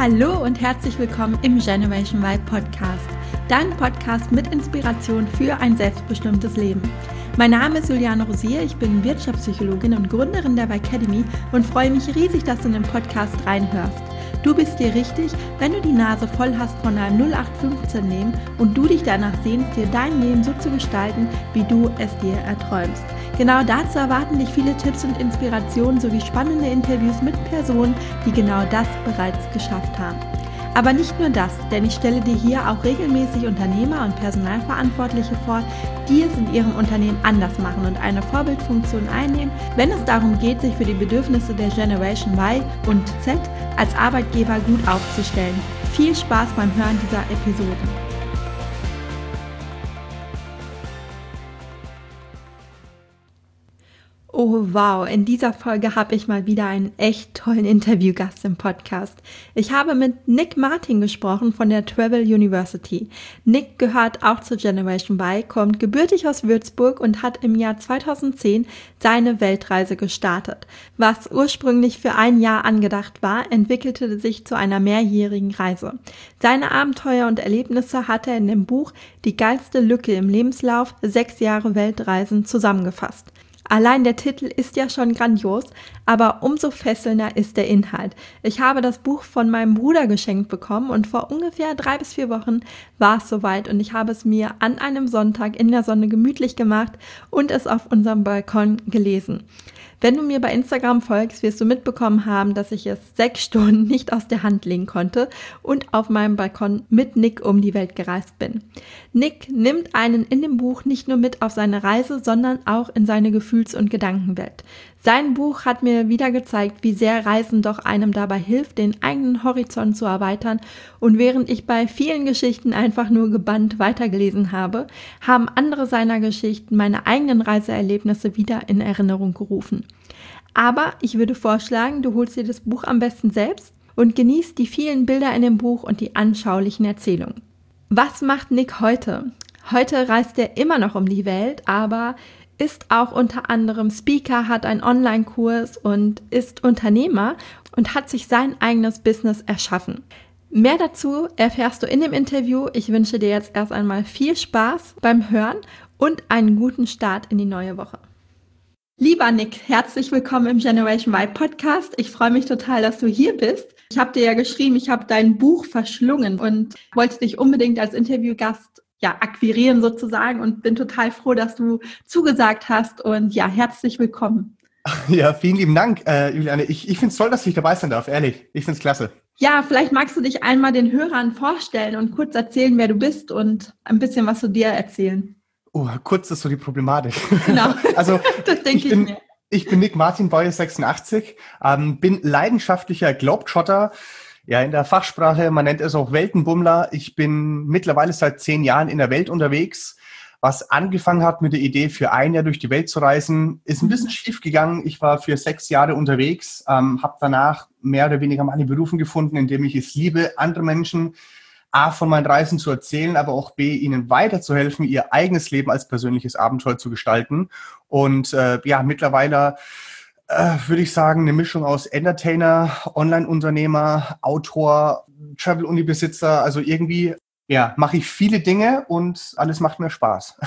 Hallo und herzlich willkommen im Generation Y Podcast, dein Podcast mit Inspiration für ein selbstbestimmtes Leben. Mein Name ist Juliane Rosier, ich bin Wirtschaftspsychologin und Gründerin der Y-Academy und freue mich riesig, dass du in den Podcast reinhörst. Du bist dir richtig, wenn du die Nase voll hast von einem 0815-Leben und du dich danach sehnst, dir dein Leben so zu gestalten, wie du es dir erträumst. Genau dazu erwarten dich viele Tipps und Inspirationen sowie spannende Interviews mit Personen, die genau das bereits geschafft haben. Aber nicht nur das, denn ich stelle dir hier auch regelmäßig Unternehmer und Personalverantwortliche vor, die es in ihrem Unternehmen anders machen und eine Vorbildfunktion einnehmen, wenn es darum geht, sich für die Bedürfnisse der Generation Y und Z als Arbeitgeber gut aufzustellen. Viel Spaß beim Hören dieser Episoden. Oh wow, in dieser Folge habe ich mal wieder einen echt tollen Interviewgast im Podcast. Ich habe mit Nick Martin gesprochen von der Travel University. Nick gehört auch zur Generation Y, kommt gebürtig aus Würzburg und hat im Jahr 2010 seine Weltreise gestartet. Was ursprünglich für ein Jahr angedacht war, entwickelte sich zu einer mehrjährigen Reise. Seine Abenteuer und Erlebnisse hat er in dem Buch Die geilste Lücke im Lebenslauf, 6 Jahre Weltreisen zusammengefasst. Allein der Titel ist ja schon grandios, aber umso fesselnder ist der Inhalt. Ich habe das Buch von meinem Bruder geschenkt bekommen und vor ungefähr 3 bis 4 Wochen war es soweit und ich habe es mir an einem Sonntag in der Sonne gemütlich gemacht und es auf unserem Balkon gelesen. Wenn du mir bei Instagram folgst, wirst du mitbekommen haben, dass ich es 6 Stunden nicht aus der Hand legen konnte und auf meinem Balkon mit Nick um die Welt gereist bin. Nick nimmt einen in dem Buch nicht nur mit auf seine Reise, sondern auch in seine Gefühls- und Gedankenwelt. Sein Buch hat mir wieder gezeigt, wie sehr Reisen doch einem dabei hilft, den eigenen Horizont zu erweitern. Und während ich bei vielen Geschichten einfach nur gebannt weitergelesen habe, haben andere seiner Geschichten meine eigenen Reiseerlebnisse wieder in Erinnerung gerufen. Aber ich würde vorschlagen, du holst dir das Buch am besten selbst und genießt die vielen Bilder in dem Buch und die anschaulichen Erzählungen. Was macht Nick heute? Heute reist er immer noch um die Welt, aber ist auch unter anderem Speaker, hat einen Online-Kurs und ist Unternehmer und hat sich sein eigenes Business erschaffen. Mehr dazu erfährst du in dem Interview. Ich wünsche dir jetzt erst einmal viel Spaß beim Hören und einen guten Start in die neue Woche. Lieber Nick, herzlich willkommen im Generation Y Podcast. Ich freue mich total, dass du hier bist. Ich habe dir ja geschrieben, ich habe dein Buch verschlungen und wollte dich unbedingt als Interviewgast akquirieren sozusagen und bin total froh, dass du zugesagt hast und herzlich willkommen. Ja, vielen lieben Dank, Juliane. Ich finde es toll, dass ich dabei sein darf, ehrlich. Ich finde es klasse. Ja, vielleicht magst du dich einmal den Hörern vorstellen und kurz erzählen, wer du bist und ein bisschen was zu dir erzählen. Oh, kurz ist so die Problematik. Genau, also das denke ich mir. Ich bin Nick Martin, Baujahr 86, bin leidenschaftlicher Globetrotter. Ja, in der Fachsprache, man nennt es auch Weltenbummler. Ich bin mittlerweile seit 10 Jahren in der Welt unterwegs. Was angefangen hat mit der Idee, für ein Jahr durch die Welt zu reisen, ist ein bisschen schief gegangen. Ich war für 6 Jahre unterwegs, habe danach mehr oder weniger meine Berufung gefunden, indem ich es liebe, andere Menschen A, von meinen Reisen zu erzählen, aber auch B, ihnen weiterzuhelfen, ihr eigenes Leben als persönliches Abenteuer zu gestalten. Und mittlerweile würde ich sagen, eine Mischung aus Entertainer, Online-Unternehmer, Autor, Travel-Uni-Besitzer. Also irgendwie mache ich viele Dinge und alles macht mir Spaß.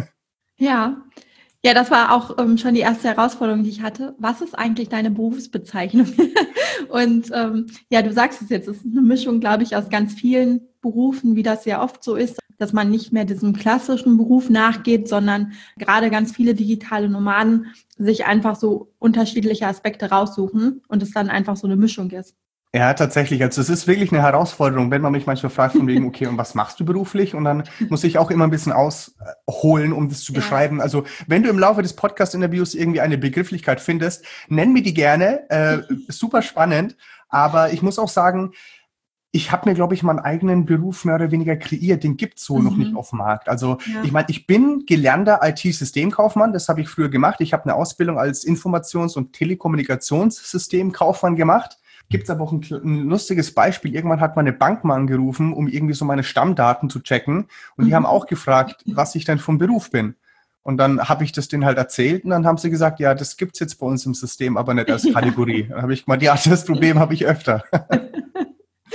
Ja, das war auch schon die erste Herausforderung, die ich hatte. Was ist eigentlich deine Berufsbezeichnung? Und du sagst es jetzt, es ist eine Mischung, glaube ich, aus ganz vielen Berufen, wie das ja oft so ist, dass man nicht mehr diesem klassischen Beruf nachgeht, sondern gerade ganz viele digitale Nomaden sich einfach so unterschiedliche Aspekte raussuchen und es dann einfach so eine Mischung ist. Ja, tatsächlich. Also es ist wirklich eine Herausforderung, wenn man mich manchmal fragt von wegen, okay, und was machst du beruflich? Und dann muss ich auch immer ein bisschen ausholen, um das zu beschreiben. Also wenn du im Laufe des Podcast-Interviews irgendwie eine Begrifflichkeit findest, nenn mir die gerne. Super spannend. Aber ich muss auch sagen, ich habe mir, glaube ich, meinen eigenen Beruf mehr oder weniger kreiert. Den gibt's so noch nicht auf dem Markt. Also ich meine, ich bin gelernter IT-Systemkaufmann. Das habe ich früher gemacht. Ich habe eine Ausbildung als Informations- und Telekommunikationssystemkaufmann gemacht. Gibt es aber auch ein lustiges Beispiel. Irgendwann hat meine Bank mal angerufen, um irgendwie so meine Stammdaten zu checken. Und die haben auch gefragt, was ich denn vom Beruf bin. Und dann habe ich das denen halt erzählt und dann haben sie gesagt, ja, das gibt's jetzt bei uns im System, aber nicht als Kategorie. Dann habe ich gemeint, ja, das Problem habe ich öfter.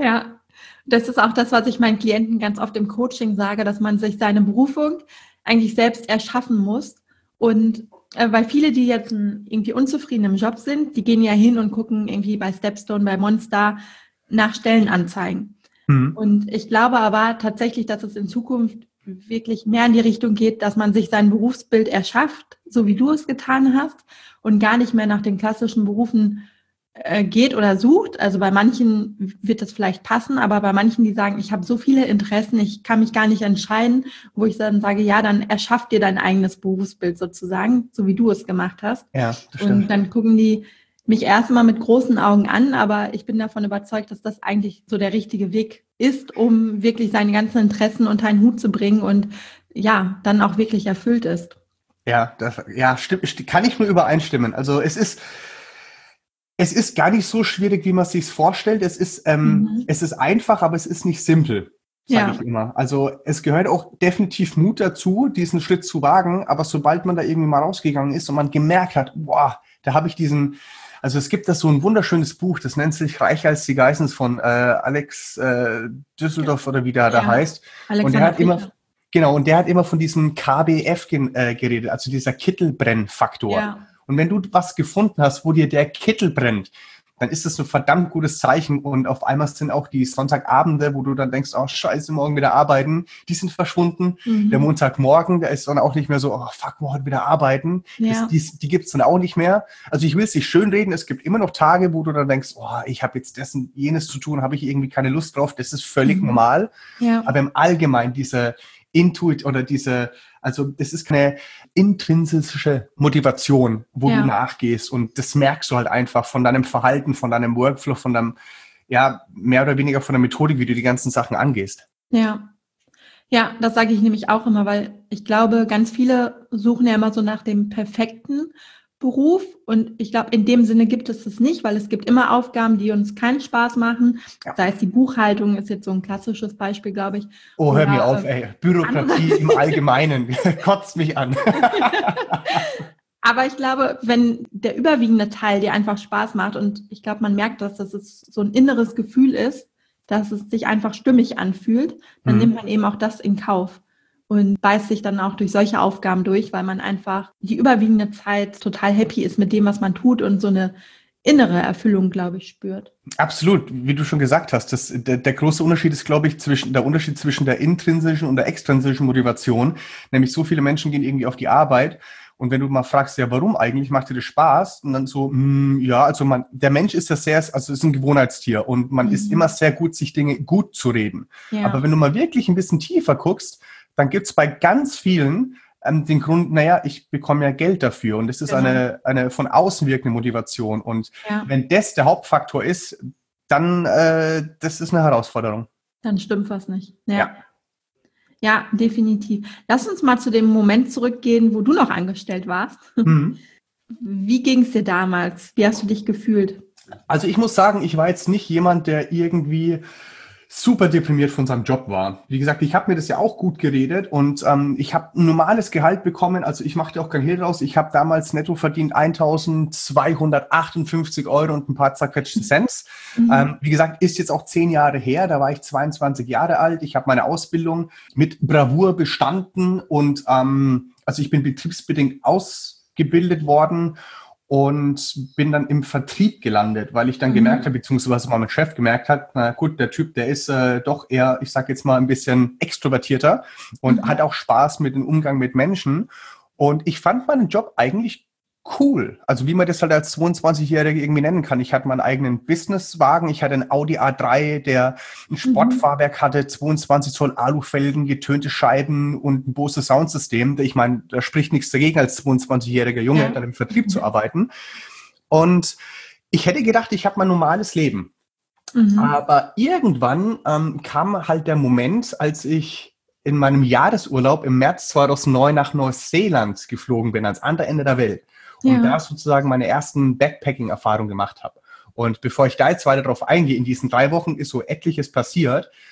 Ja, das ist auch das, was ich meinen Klienten ganz oft im Coaching sage, dass man sich seine Berufung eigentlich selbst erschaffen muss. Und weil viele, die jetzt irgendwie unzufrieden im Job sind, die gehen ja hin und gucken irgendwie bei Stepstone, bei Monster nach Stellenanzeigen. Mhm. Und ich glaube aber tatsächlich, dass es in Zukunft wirklich mehr in die Richtung geht, dass man sich sein Berufsbild erschafft, so wie du es getan hast, und gar nicht mehr nach den klassischen Berufen geht oder sucht. Also bei manchen wird das vielleicht passen, aber bei manchen, die sagen, ich habe so viele Interessen, ich kann mich gar nicht entscheiden, wo ich dann sage, ja, dann erschaff dir dein eigenes Berufsbild sozusagen, so wie du es gemacht hast. Ja, das Und stimmt. dann gucken die mich erstmal mit großen Augen an, aber ich bin davon überzeugt, dass das eigentlich so der richtige Weg ist, um wirklich seine ganzen Interessen unter einen Hut zu bringen und ja, dann auch wirklich erfüllt ist. Ja, ja, stimmt, kann ich nur übereinstimmen. Also es ist gar nicht so schwierig, wie man es sich vorstellt. Es ist einfach, aber es ist nicht simpel, sage Ja, ich immer. Also es gehört auch definitiv Mut dazu, diesen Schritt zu wagen. Aber sobald man da irgendwie mal rausgegangen ist und man gemerkt hat, boah, da habe ich also es gibt da so ein wunderschönes Buch, das nennt sich Reicher als die Geissens von Alex Düsseldorf oder wie der da ja, heißt. Und der Alexander hat immer, Fischer. genau, und der hat immer von diesem KBF geredet, also dieser Kittelbrennfaktor. Ja. Und wenn du was gefunden hast, wo dir der Kittel brennt, dann ist das ein verdammt gutes Zeichen. Und auf einmal sind auch die Sonntagabende, wo du dann denkst, oh scheiße, morgen wieder arbeiten, die sind verschwunden. Der Mhm. Montagmorgen, der ist dann auch nicht mehr so, oh fuck, morgen wieder arbeiten. Ja. Die gibt es dann auch nicht mehr. Also ich will es nicht schönreden, es gibt immer noch Tage, wo du dann denkst, oh, ich habe jetzt das und jenes zu tun, habe ich irgendwie keine Lust drauf. Das ist völlig normal. Ja. Aber im Allgemeinen diese also das ist keine intrinsische Motivation, wo du Ja. nachgehst, und das merkst du halt einfach von deinem Verhalten, von deinem Workflow, von deinem, ja, mehr oder weniger von der Methodik, wie du die ganzen Sachen angehst. Ja. Ja, das sage ich nämlich auch immer, weil ich glaube, ganz viele suchen ja immer so nach dem perfekten Beruf und ich glaube, in dem Sinne gibt es nicht, weil es gibt immer Aufgaben, die uns keinen Spaß machen, Ja. sei es die Buchhaltung, ist jetzt so ein klassisches Beispiel, glaube ich, Oh, hör mir auf, oder ey. Bürokratie im Allgemeinen kotzt mich an. aber ich glaube, wenn der überwiegende Teil dir einfach Spaß macht und ich glaube, man merkt, dass es so ein inneres Gefühl ist, dass es sich einfach stimmig anfühlt, dann nimmt man eben auch das in Kauf und beißt sich dann auch durch solche Aufgaben durch, weil man einfach die überwiegende Zeit total happy ist mit dem, was man tut und so eine innere Erfüllung, glaube ich, spürt. Absolut, wie du schon gesagt hast, der große Unterschied ist, glaube ich, der Unterschied zwischen der intrinsischen und der extrinsischen Motivation. Nämlich so viele Menschen gehen irgendwie auf die Arbeit und wenn du mal fragst, ja, warum eigentlich, macht dir das Spaß? Und dann so, ja, also der Mensch ist ja also ist ein Gewohnheitstier und man ist immer sehr gut, sich Dinge gut zu reden. Ja. Aber wenn du mal wirklich ein bisschen tiefer guckst, dann gibt's bei ganz vielen den Grund, naja, ich bekomme ja Geld dafür und das ist Genau. eine von außen wirkende Motivation. Und Ja, wenn das der Hauptfaktor ist, dann das ist eine Herausforderung. dann stimmt was nicht. Ja. Ja. Ja, definitiv. Lass uns mal zu dem Moment zurückgehen, wo du noch angestellt warst. Mhm. Wie ging es dir damals? Wie hast du dich gefühlt? Also ich muss sagen, ich war jetzt nicht jemand, der irgendwie super deprimiert von seinem Job war. Wie gesagt, ich habe mir das ja auch gut geredet und ich habe ein normales Gehalt bekommen. Also ich machte auch kein Hehl draus. Ich habe damals netto verdient 1.258 Euro und ein paar zerquetschte Cents. Wie gesagt, ist jetzt auch 10 Jahre her. Da war ich 22 Jahre alt. Ich habe meine Ausbildung mit Bravour bestanden und also ich bin betriebsbedingt ausgebildet worden und bin dann im Vertrieb gelandet, weil ich dann gemerkt habe, beziehungsweise mein Chef gemerkt hat, na gut, der Typ, der ist doch eher, ich sage jetzt mal, ein bisschen extrovertierter und hat auch Spaß mit dem Umgang mit Menschen. Und ich fand meinen Job eigentlich cool. Also wie man das halt als 22-Jähriger irgendwie nennen kann. Ich hatte meinen eigenen Businesswagen, ich hatte einen Audi A3, der ein Sportfahrwerk hatte, 22 Zoll Alufelgen, getönte Scheiben und ein Bose Soundsystem. Ich meine, da spricht nichts dagegen, als 22-jähriger Junge dann im Vertrieb zu arbeiten. Und ich hätte gedacht, ich habe mein normales Leben. Aber irgendwann kam halt der Moment, als ich in meinem Jahresurlaub im März 2009 nach Neuseeland geflogen bin, ans andere Ende der Welt. Und da sozusagen meine ersten Backpacking-Erfahrungen gemacht habe. Und bevor ich da jetzt weiter drauf eingehe, in diesen 3 Wochen ist so etliches passiert.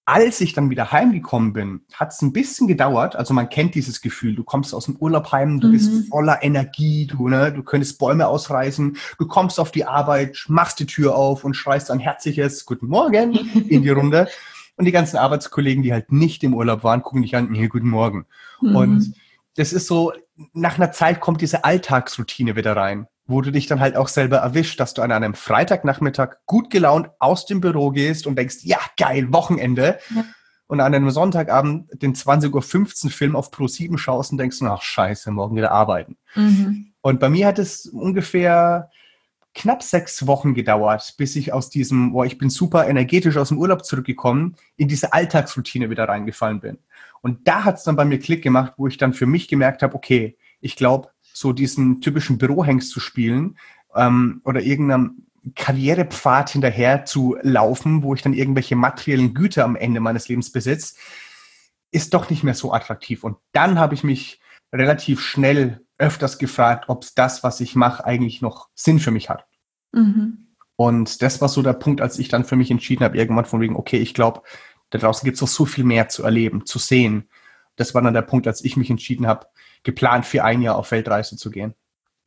als ich dann wieder heimgekommen bin, hat es ein bisschen gedauert. Also man kennt dieses Gefühl. Du kommst aus dem Urlaub heim, du bist voller Energie, du könntest Bäume ausreißen, du kommst auf die Arbeit, machst die Tür auf und schreist ein herzliches Guten Morgen in die Runde. Und die ganzen Arbeitskollegen, die halt nicht im Urlaub waren, gucken dich an, nee, guten Morgen. Und das ist so, nach einer Zeit kommt diese Alltagsroutine wieder rein, wo du dich dann halt auch selber erwischt, dass du an einem Freitagnachmittag gut gelaunt aus dem Büro gehst und denkst, ja, geil, Wochenende. Ja. Und an einem Sonntagabend den 20:15 Uhr Film auf Pro7 schaust und denkst, ach scheiße, morgen wieder arbeiten. Und bei mir hat es ungefähr knapp 6 Wochen gedauert, bis ich aus diesem, ich bin super energetisch aus dem Urlaub zurückgekommen, in diese Alltagsroutine wieder reingefallen bin. Und da hat es dann bei mir Klick gemacht, wo ich dann für mich gemerkt habe, okay, ich glaube, so diesen typischen Bürohengst zu spielen oder irgendeinem Karrierepfad hinterher zu laufen, wo ich dann irgendwelche materiellen Güter am Ende meines Lebens besitze, ist doch nicht mehr so attraktiv. Und dann habe ich mich relativ schnell öfters gefragt, ob es das, was ich mache, eigentlich noch Sinn für mich hat. Und das war so der Punkt, als ich dann für mich entschieden habe, irgendwann von wegen, okay, ich glaube, da draußen gibt es noch so viel mehr zu erleben, zu sehen. Das war dann der Punkt, als ich mich entschieden habe, geplant für 1 Jahr auf Weltreise zu gehen.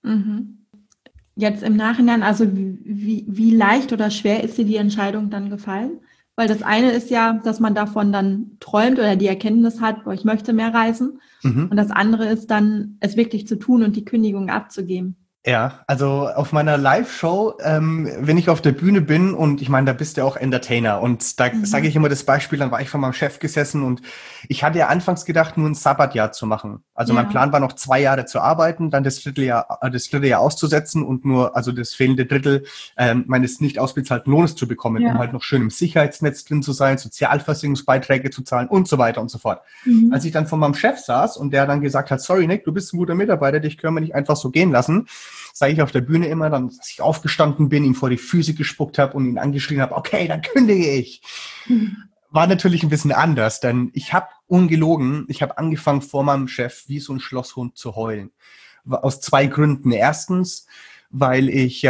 Jetzt im Nachhinein, also wie leicht oder schwer ist dir die Entscheidung dann gefallen? Weil das eine ist ja, dass man davon dann träumt oder die Erkenntnis hat, ich möchte mehr reisen. Und das andere ist dann, es wirklich zu tun und die Kündigung abzugeben. Ja, also auf meiner Live-Show, wenn ich auf der Bühne bin und ich meine, da bist du auch Entertainer und da sage ich immer das Beispiel, dann war ich vor meinem Chef gesessen und ich hatte ja anfangs gedacht, nur ein Sabbatjahr zu machen. Also mein Plan war noch 2 Jahre zu arbeiten, dann das dritte Jahr auszusetzen und nur, also das fehlende Drittel meines nicht ausbezahlten Lohnes zu bekommen, um halt noch schön im Sicherheitsnetz drin zu sein, Sozialversicherungsbeiträge zu zahlen und so weiter und so fort. Als ich dann vor meinem Chef saß und der dann gesagt hat, sorry Nick, du bist ein guter Mitarbeiter, dich können wir nicht einfach so gehen lassen, sage ich auf der Bühne immer, dann, dass ich aufgestanden bin, ihm vor die Füße gespuckt habe und ihn angeschrien habe, okay, dann kündige ich. War natürlich ein bisschen anders, denn ich habe ungelogen, ich habe angefangen vor meinem Chef wie so ein Schlosshund zu heulen. Aus 2 Gründen. Erstens, weil ich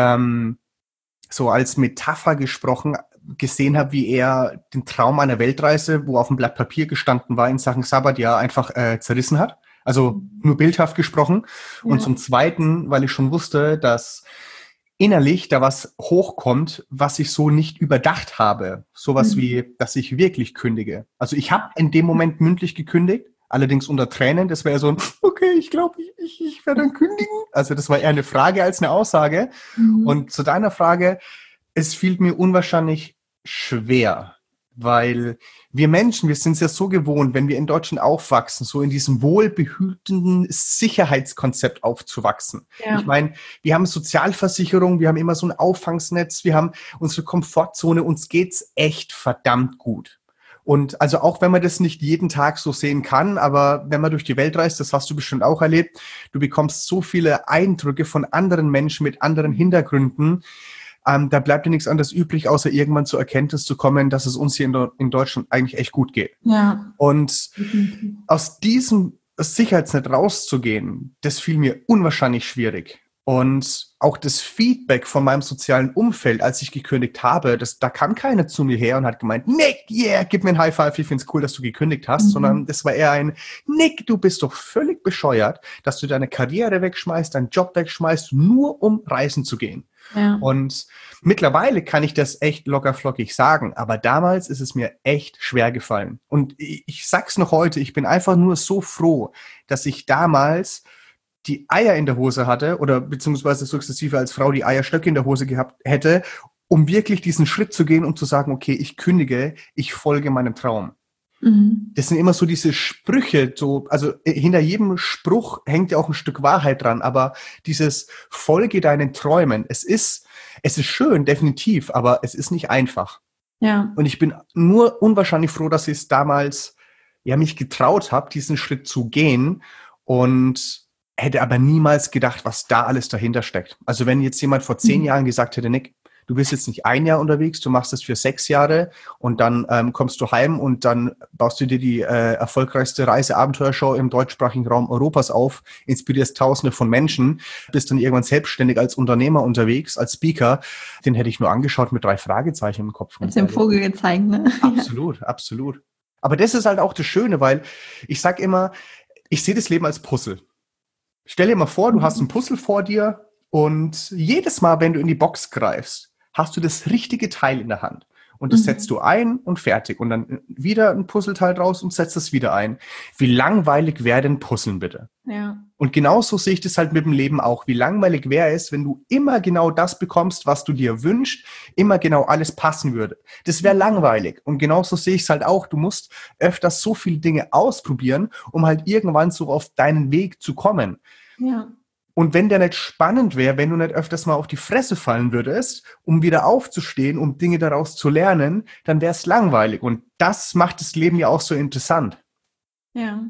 so als Metapher gesprochen gesehen habe, wie er den Traum einer Weltreise, wo auf dem Blatt Papier gestanden war, in Sachen Sabbatjahr einfach zerrissen hat. Also nur bildhaft gesprochen. Ja. Und zum Zweiten, weil ich schon wusste, dass innerlich da was hochkommt, was ich so nicht überdacht habe. Sowas wie, dass ich wirklich kündige. Also ich habe in dem Moment mündlich gekündigt, allerdings unter Tränen. Das wäre so ein, okay, ich glaube, ich werde dann kündigen. Also das war eher eine Frage als eine Aussage. Und zu deiner Frage, es fiel mir unwahrscheinlich schwer. Weil wir Menschen, wir sind es ja so gewohnt, wenn wir in Deutschland aufwachsen, so in diesem wohlbehütenden Sicherheitskonzept aufzuwachsen. Ja. Ich meine, wir haben Sozialversicherung, wir haben immer so ein Auffangsnetz, wir haben unsere Komfortzone, uns geht's echt verdammt gut. Und also auch wenn man das nicht jeden Tag so sehen kann, aber wenn man durch die Welt reist, das hast du bestimmt auch erlebt, du bekommst so viele Eindrücke von anderen Menschen mit anderen Hintergründen. Da bleibt dir nichts anderes übrig, außer irgendwann zur Erkenntnis zu kommen, dass es uns hier in Deutschland eigentlich echt gut geht. Ja. Und aus diesem Sicherheitsnetz rauszugehen, das fiel mir unwahrscheinlich schwierig. Und auch das Feedback von meinem sozialen Umfeld, als ich gekündigt habe, da kam keiner zu mir her und hat gemeint, Nick, yeah, gib mir ein High Five, ich find's cool, dass du gekündigt hast, sondern das war eher ein, Nick, du bist doch völlig bescheuert, dass du deine Karriere wegschmeißt, deinen Job wegschmeißt, nur um reisen zu gehen. Ja. Und mittlerweile kann ich das echt lockerflockig sagen, aber damals ist es mir echt schwer gefallen. Und ich sag's noch heute, ich bin einfach nur so froh, dass ich damals die Eier in der Hose hatte oder beziehungsweise sukzessive als Frau die Eierstöcke in der Hose gehabt hätte, um wirklich diesen Schritt zu gehen und zu sagen, okay, ich kündige, ich folge meinem Traum. Das sind immer so diese Sprüche, so, also hinter jedem Spruch hängt ja auch ein Stück Wahrheit dran, aber dieses Folge deinen Träumen, es ist schön, definitiv, aber es ist nicht einfach. Ja. Und ich bin nur unwahrscheinlich froh, dass ich es damals, mich getraut habe, diesen Schritt zu gehen und hätte aber niemals gedacht, was da alles dahinter steckt. Also wenn jetzt jemand vor 10 Jahren gesagt hätte, Nick, Du bist jetzt nicht 1 Jahr unterwegs, du machst es für 6 Jahre und dann kommst du heim und dann baust du dir die erfolgreichste Reise-Abenteuershow im deutschsprachigen Raum Europas auf, inspirierst Tausende von Menschen, bist dann irgendwann selbstständig als Unternehmer unterwegs, als Speaker. Den hätte ich nur angeschaut mit 3 Fragezeichen im Kopf. Hast dem Vogel gezeigt, ne? Absolut, absolut. Aber das ist halt auch das Schöne, weil ich sag immer, ich sehe das Leben als Puzzle. Stell dir mal vor, du hast ein Puzzle vor dir und jedes Mal, wenn du in die Box greifst, hast du das richtige Teil in der Hand. Und das setzt du ein und fertig. Und dann wieder ein Puzzleteil draus und setzt es wieder ein. Wie langweilig wäre denn Puzzeln bitte? Ja. Und genauso sehe ich das halt mit dem Leben auch. Wie langweilig wäre es, wenn du immer genau das bekommst, was du dir wünschst, immer genau alles passen würde. Das wäre langweilig. Und genauso sehe ich es halt auch. Du musst öfters so viele Dinge ausprobieren, um halt irgendwann so auf deinen Weg zu kommen. Ja. Und wenn der nicht spannend wäre, wenn du nicht öfters mal auf die Fresse fallen würdest, um wieder aufzustehen, um Dinge daraus zu lernen, dann wäre es langweilig. Und das macht das Leben ja auch so interessant. Ja.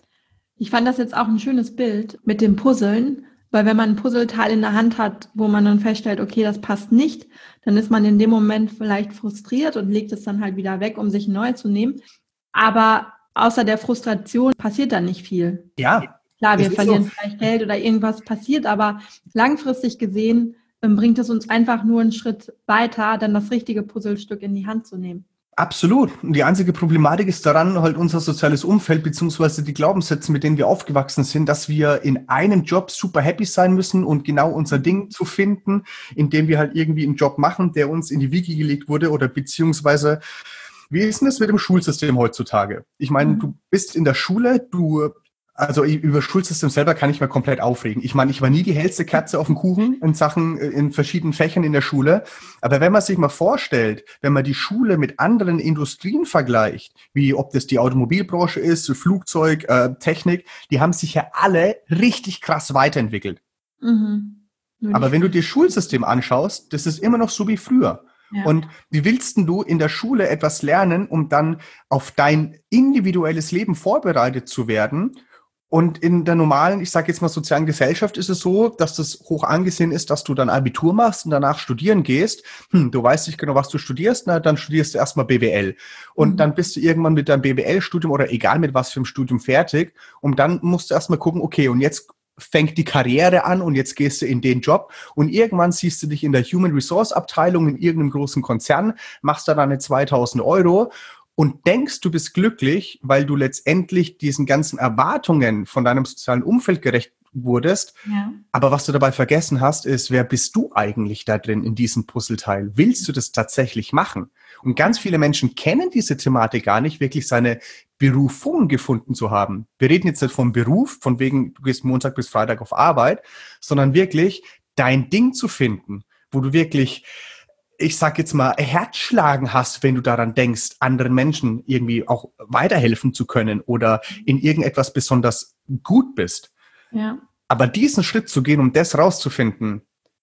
Ich fand das jetzt auch ein schönes Bild mit dem Puzzeln, weil wenn man ein Puzzleteil in der Hand hat, wo man dann feststellt, okay, das passt nicht, dann ist man in dem Moment vielleicht frustriert und legt es dann halt wieder weg, um sich ein neues zu nehmen. Aber außer der Frustration passiert dann nicht viel. Ja. Klar, wir verlieren vielleicht Geld oder irgendwas passiert, aber langfristig gesehen bringt es uns einfach nur einen Schritt weiter, dann das richtige Puzzlestück in die Hand zu nehmen. Absolut. Und die einzige Problematik ist daran halt unser soziales Umfeld beziehungsweise die Glaubenssätze, mit denen wir aufgewachsen sind, dass wir in einem Job super happy sein müssen und genau unser Ding zu finden, indem wir halt irgendwie einen Job machen, der uns in die Wiege gelegt wurde oder beziehungsweise, wie ist denn das mit dem Schulsystem heutzutage? Ich meine, du bist in der Schule, also über Schulsystem selber kann ich mir komplett aufregen. Ich meine, ich war nie die hellste Katze auf dem Kuchen in verschiedenen Fächern in der Schule. Aber wenn man sich mal vorstellt, wenn man die Schule mit anderen Industrien vergleicht, wie ob das die Automobilbranche ist, Flugzeug, Technik, die haben sich ja alle richtig krass weiterentwickelt. Mhm. Aber wenn du dir Schulsystem anschaust, das ist immer noch so wie früher. Ja. Und wie willst denn du in der Schule etwas lernen, um dann auf dein individuelles Leben vorbereitet zu werden? Und in der normalen, ich sage jetzt mal sozialen Gesellschaft ist es so, dass das hoch angesehen ist, dass du dann Abitur machst und danach studieren gehst. Du weißt nicht genau, was du studierst, dann studierst du erstmal BWL. Und dann bist du irgendwann mit deinem BWL-Studium oder egal mit was für einem Studium fertig. Und dann musst du erstmal gucken, okay, und jetzt fängt die Karriere an und jetzt gehst du in den Job und irgendwann siehst du dich in der Human Resource Abteilung in irgendeinem großen Konzern, machst da deine 2.000 € und denkst, du bist glücklich, weil du letztendlich diesen ganzen Erwartungen von deinem sozialen Umfeld gerecht wurdest. Ja. Aber was du dabei vergessen hast, ist, wer bist du eigentlich da drin in diesem Puzzleteil? Willst du das tatsächlich machen? Und ganz viele Menschen kennen diese Thematik gar nicht, wirklich seine Berufung gefunden zu haben. Wir reden jetzt nicht vom Beruf, von wegen, du gehst Montag bis Freitag auf Arbeit, sondern wirklich dein Ding zu finden, wo du wirklich, ich sag jetzt mal, Herzschlagen hast, wenn du daran denkst, anderen Menschen irgendwie auch weiterhelfen zu können oder in irgendetwas besonders gut bist. Ja. Aber diesen Schritt zu gehen, um das rauszufinden,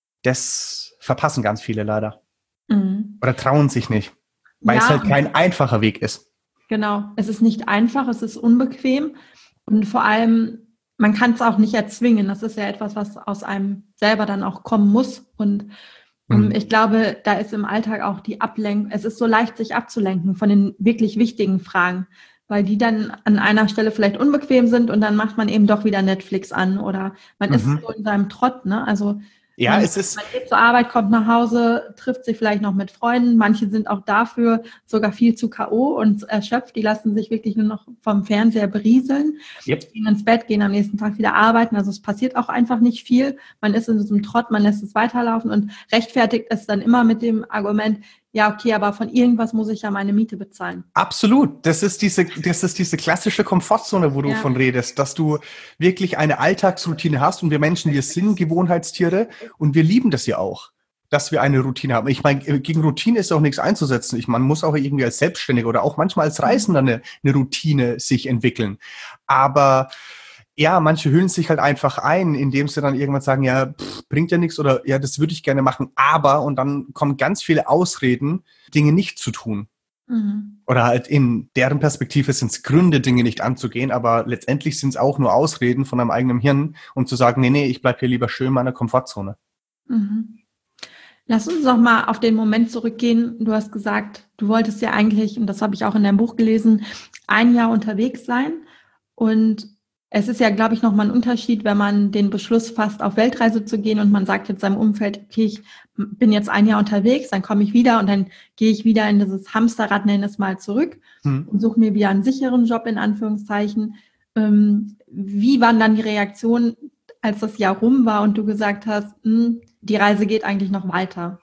das verpassen ganz viele leider. Mhm. Oder trauen sich nicht, weil es halt kein einfacher Weg ist. Genau, es ist nicht einfach, es ist unbequem und vor allem, man kann es auch nicht erzwingen. Das ist ja etwas, was aus einem selber dann auch kommen muss und ich glaube, da ist im Alltag auch die Ablenkung, es ist so leicht, sich abzulenken von den wirklich wichtigen Fragen, weil die dann an einer Stelle vielleicht unbequem sind und dann macht man eben doch wieder Netflix an oder man ist so in seinem Trott, ne? Also ja, man geht zur Arbeit, kommt nach Hause, trifft sich vielleicht noch mit Freunden. Manche sind auch dafür sogar viel zu K.O. und erschöpft. Die lassen sich wirklich nur noch vom Fernseher berieseln, gehen ins Bett, gehen am nächsten Tag wieder arbeiten. Also es passiert auch einfach nicht viel. Man ist in so einem Trott, man lässt es weiterlaufen und rechtfertigt es dann immer mit dem Argument, ja, okay, aber von irgendwas muss ich ja meine Miete bezahlen. Absolut. Das ist diese klassische Komfortzone, wo du von redest, dass du wirklich eine Alltagsroutine hast und wir Menschen, wir sind Gewohnheitstiere und wir lieben das ja auch, dass wir eine Routine haben. Ich meine, gegen Routine ist auch nichts einzusetzen. Man muss auch irgendwie als Selbstständiger oder auch manchmal als Reisender eine Routine sich entwickeln. Aber ja, manche hüllen sich halt einfach ein, indem sie dann irgendwann sagen, ja, bringt ja nichts oder ja, das würde ich gerne machen, aber und dann kommen ganz viele Ausreden, Dinge nicht zu tun. Mhm. Oder halt in deren Perspektive sind es Gründe, Dinge nicht anzugehen, aber letztendlich sind es auch nur Ausreden von deinem eigenen Hirn, um zu sagen, nee, ich bleib hier lieber schön in meiner Komfortzone. Mhm. Lass uns noch mal auf den Moment zurückgehen. Du hast gesagt, du wolltest ja eigentlich, und das habe ich auch in deinem Buch gelesen, 1 Jahr unterwegs sein. Und es ist ja, glaube ich, noch mal ein Unterschied, wenn man den Beschluss fasst, auf Weltreise zu gehen und man sagt jetzt seinem Umfeld, okay, ich bin jetzt 1 Jahr unterwegs, dann komme ich wieder und dann gehe ich wieder in dieses Hamsterrad, nenne es mal, zurück und suche mir wieder einen sicheren Job in Anführungszeichen. Wie waren dann die Reaktionen, als das Jahr rum war und du gesagt hast, die Reise geht eigentlich noch weiter?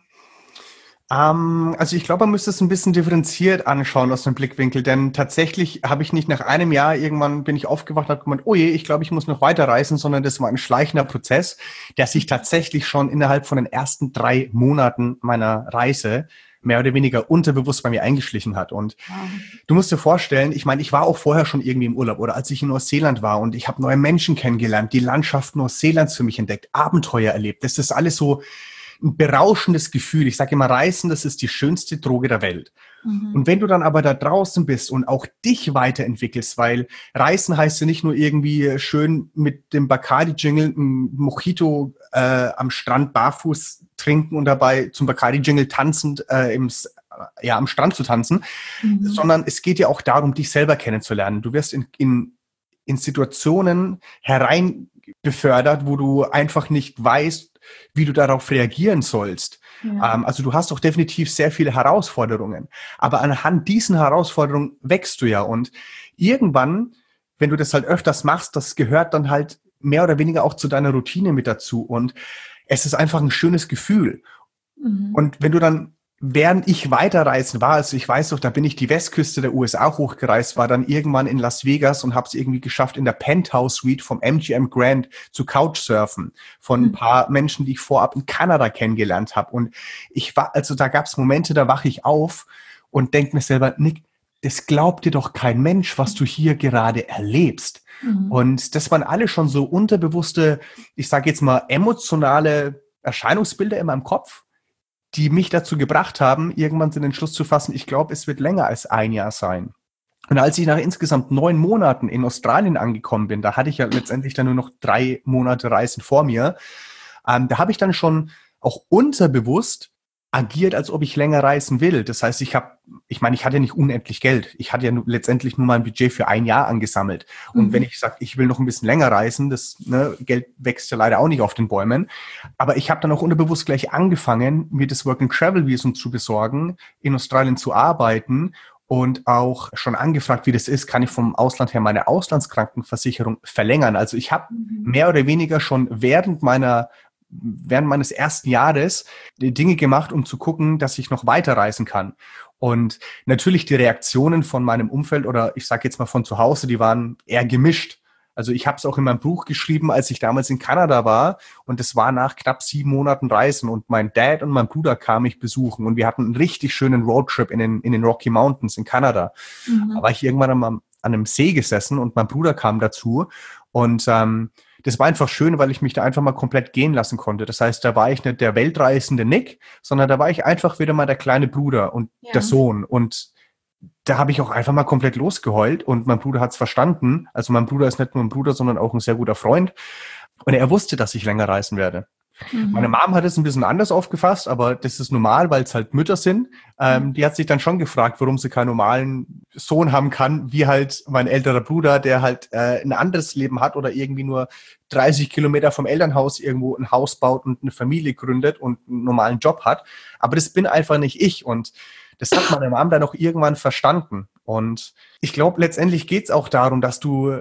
Also ich glaube, man müsste es ein bisschen differenziert anschauen aus dem Blickwinkel, denn tatsächlich habe ich nicht nach einem Jahr irgendwann bin ich aufgewacht und habe gemeint, oh je, ich glaube, ich muss noch weiterreisen, sondern das war ein schleichender Prozess, der sich tatsächlich schon innerhalb von den ersten 3 Monaten meiner Reise mehr oder weniger unterbewusst bei mir eingeschlichen hat. Und du musst dir vorstellen, ich meine, ich war auch vorher schon irgendwie im Urlaub oder als ich in Neuseeland war und ich habe neue Menschen kennengelernt, die Landschaft Neuseelands für mich entdeckt, Abenteuer erlebt. Das ist alles so ein berauschendes Gefühl. Ich sage immer, Reisen, das ist die schönste Droge der Welt. Und wenn du dann aber da draußen bist und auch dich weiterentwickelst, weil Reisen heißt ja nicht nur irgendwie schön mit dem Bacardi-Jingle ein Mojito am Strand barfuß trinken und dabei zum Bacardi-Jingle tanzend am Strand zu tanzen, sondern es geht ja auch darum, dich selber kennenzulernen. Du wirst in Situationen hereinbefördert, wo du einfach nicht weißt, wie du darauf reagieren sollst. Ja. Also du hast auch definitiv sehr viele Herausforderungen. Aber anhand diesen Herausforderungen wächst du ja. Und irgendwann, wenn du das halt öfters machst, das gehört dann halt mehr oder weniger auch zu deiner Routine mit dazu. Und es ist einfach ein schönes Gefühl. Und wenn du dann, während ich weiterreisen war, also ich weiß noch, da bin ich die Westküste der USA hochgereist, war dann irgendwann in Las Vegas und habe es irgendwie geschafft, in der Penthouse Suite vom MGM Grand zu Couchsurfen von ein paar Menschen, die ich vorab in Kanada kennengelernt habe. Und da gab es Momente, da wache ich auf und denke mir selber, Nick, das glaubt dir doch kein Mensch, was du hier gerade erlebst. Und das waren alle schon so unterbewusste, ich sage jetzt mal emotionale Erscheinungsbilder in meinem Kopf, die mich dazu gebracht haben, irgendwann den Entschluss zu fassen, ich glaube, es wird länger als 1 Jahr sein. Und als ich nach insgesamt 9 Monaten in Australien angekommen bin, da hatte ich ja letztendlich dann nur noch 3 Monate Reisen vor mir, da habe ich dann schon auch unterbewusst agiert, als ob ich länger reisen will. Das heißt, ich hatte nicht unendlich Geld. Ich hatte ja letztendlich nur mein Budget für 1 Jahr angesammelt. Und wenn ich sage, ich will noch ein bisschen länger reisen, Geld wächst ja leider auch nicht auf den Bäumen. Aber ich habe dann auch unterbewusst gleich angefangen, mir das Work-and-Travel-Visum zu besorgen, in Australien zu arbeiten und auch schon angefragt, wie das ist, kann ich vom Ausland her meine Auslandskrankenversicherung verlängern. Also ich habe mehr oder weniger schon während meines ersten Jahres die Dinge gemacht, um zu gucken, dass ich noch weiterreisen kann. Und natürlich die Reaktionen von meinem Umfeld oder ich sage jetzt mal von zu Hause, die waren eher gemischt. Also ich habe es auch in meinem Buch geschrieben, als ich damals in Kanada war und es war nach knapp 7 Monaten Reisen und mein Dad und mein Bruder kamen mich besuchen und wir hatten einen richtig schönen Roadtrip in den Rocky Mountains in Kanada. Da war ich irgendwann an einem See gesessen und mein Bruder kam dazu und das war einfach schön, weil ich mich da einfach mal komplett gehen lassen konnte. Das heißt, da war ich nicht der weltreisende Nick, sondern da war ich einfach wieder mal der kleine Bruder und der Sohn. Und da habe ich auch einfach mal komplett losgeheult und mein Bruder hat es verstanden. Also mein Bruder ist nicht nur ein Bruder, sondern auch ein sehr guter Freund. Und er wusste, dass ich länger reisen werde. Meine Mom hat es ein bisschen anders aufgefasst, aber das ist normal, weil es halt Mütter sind. Die hat sich dann schon gefragt, warum sie keinen normalen Sohn haben kann, wie halt mein älterer Bruder, der halt ein anderes Leben hat oder irgendwie nur 30 Kilometer vom Elternhaus irgendwo ein Haus baut und eine Familie gründet und einen normalen Job hat. Aber das bin einfach nicht ich und das hat meine Mom dann auch irgendwann verstanden. Und ich glaube, letztendlich geht es auch darum, dass du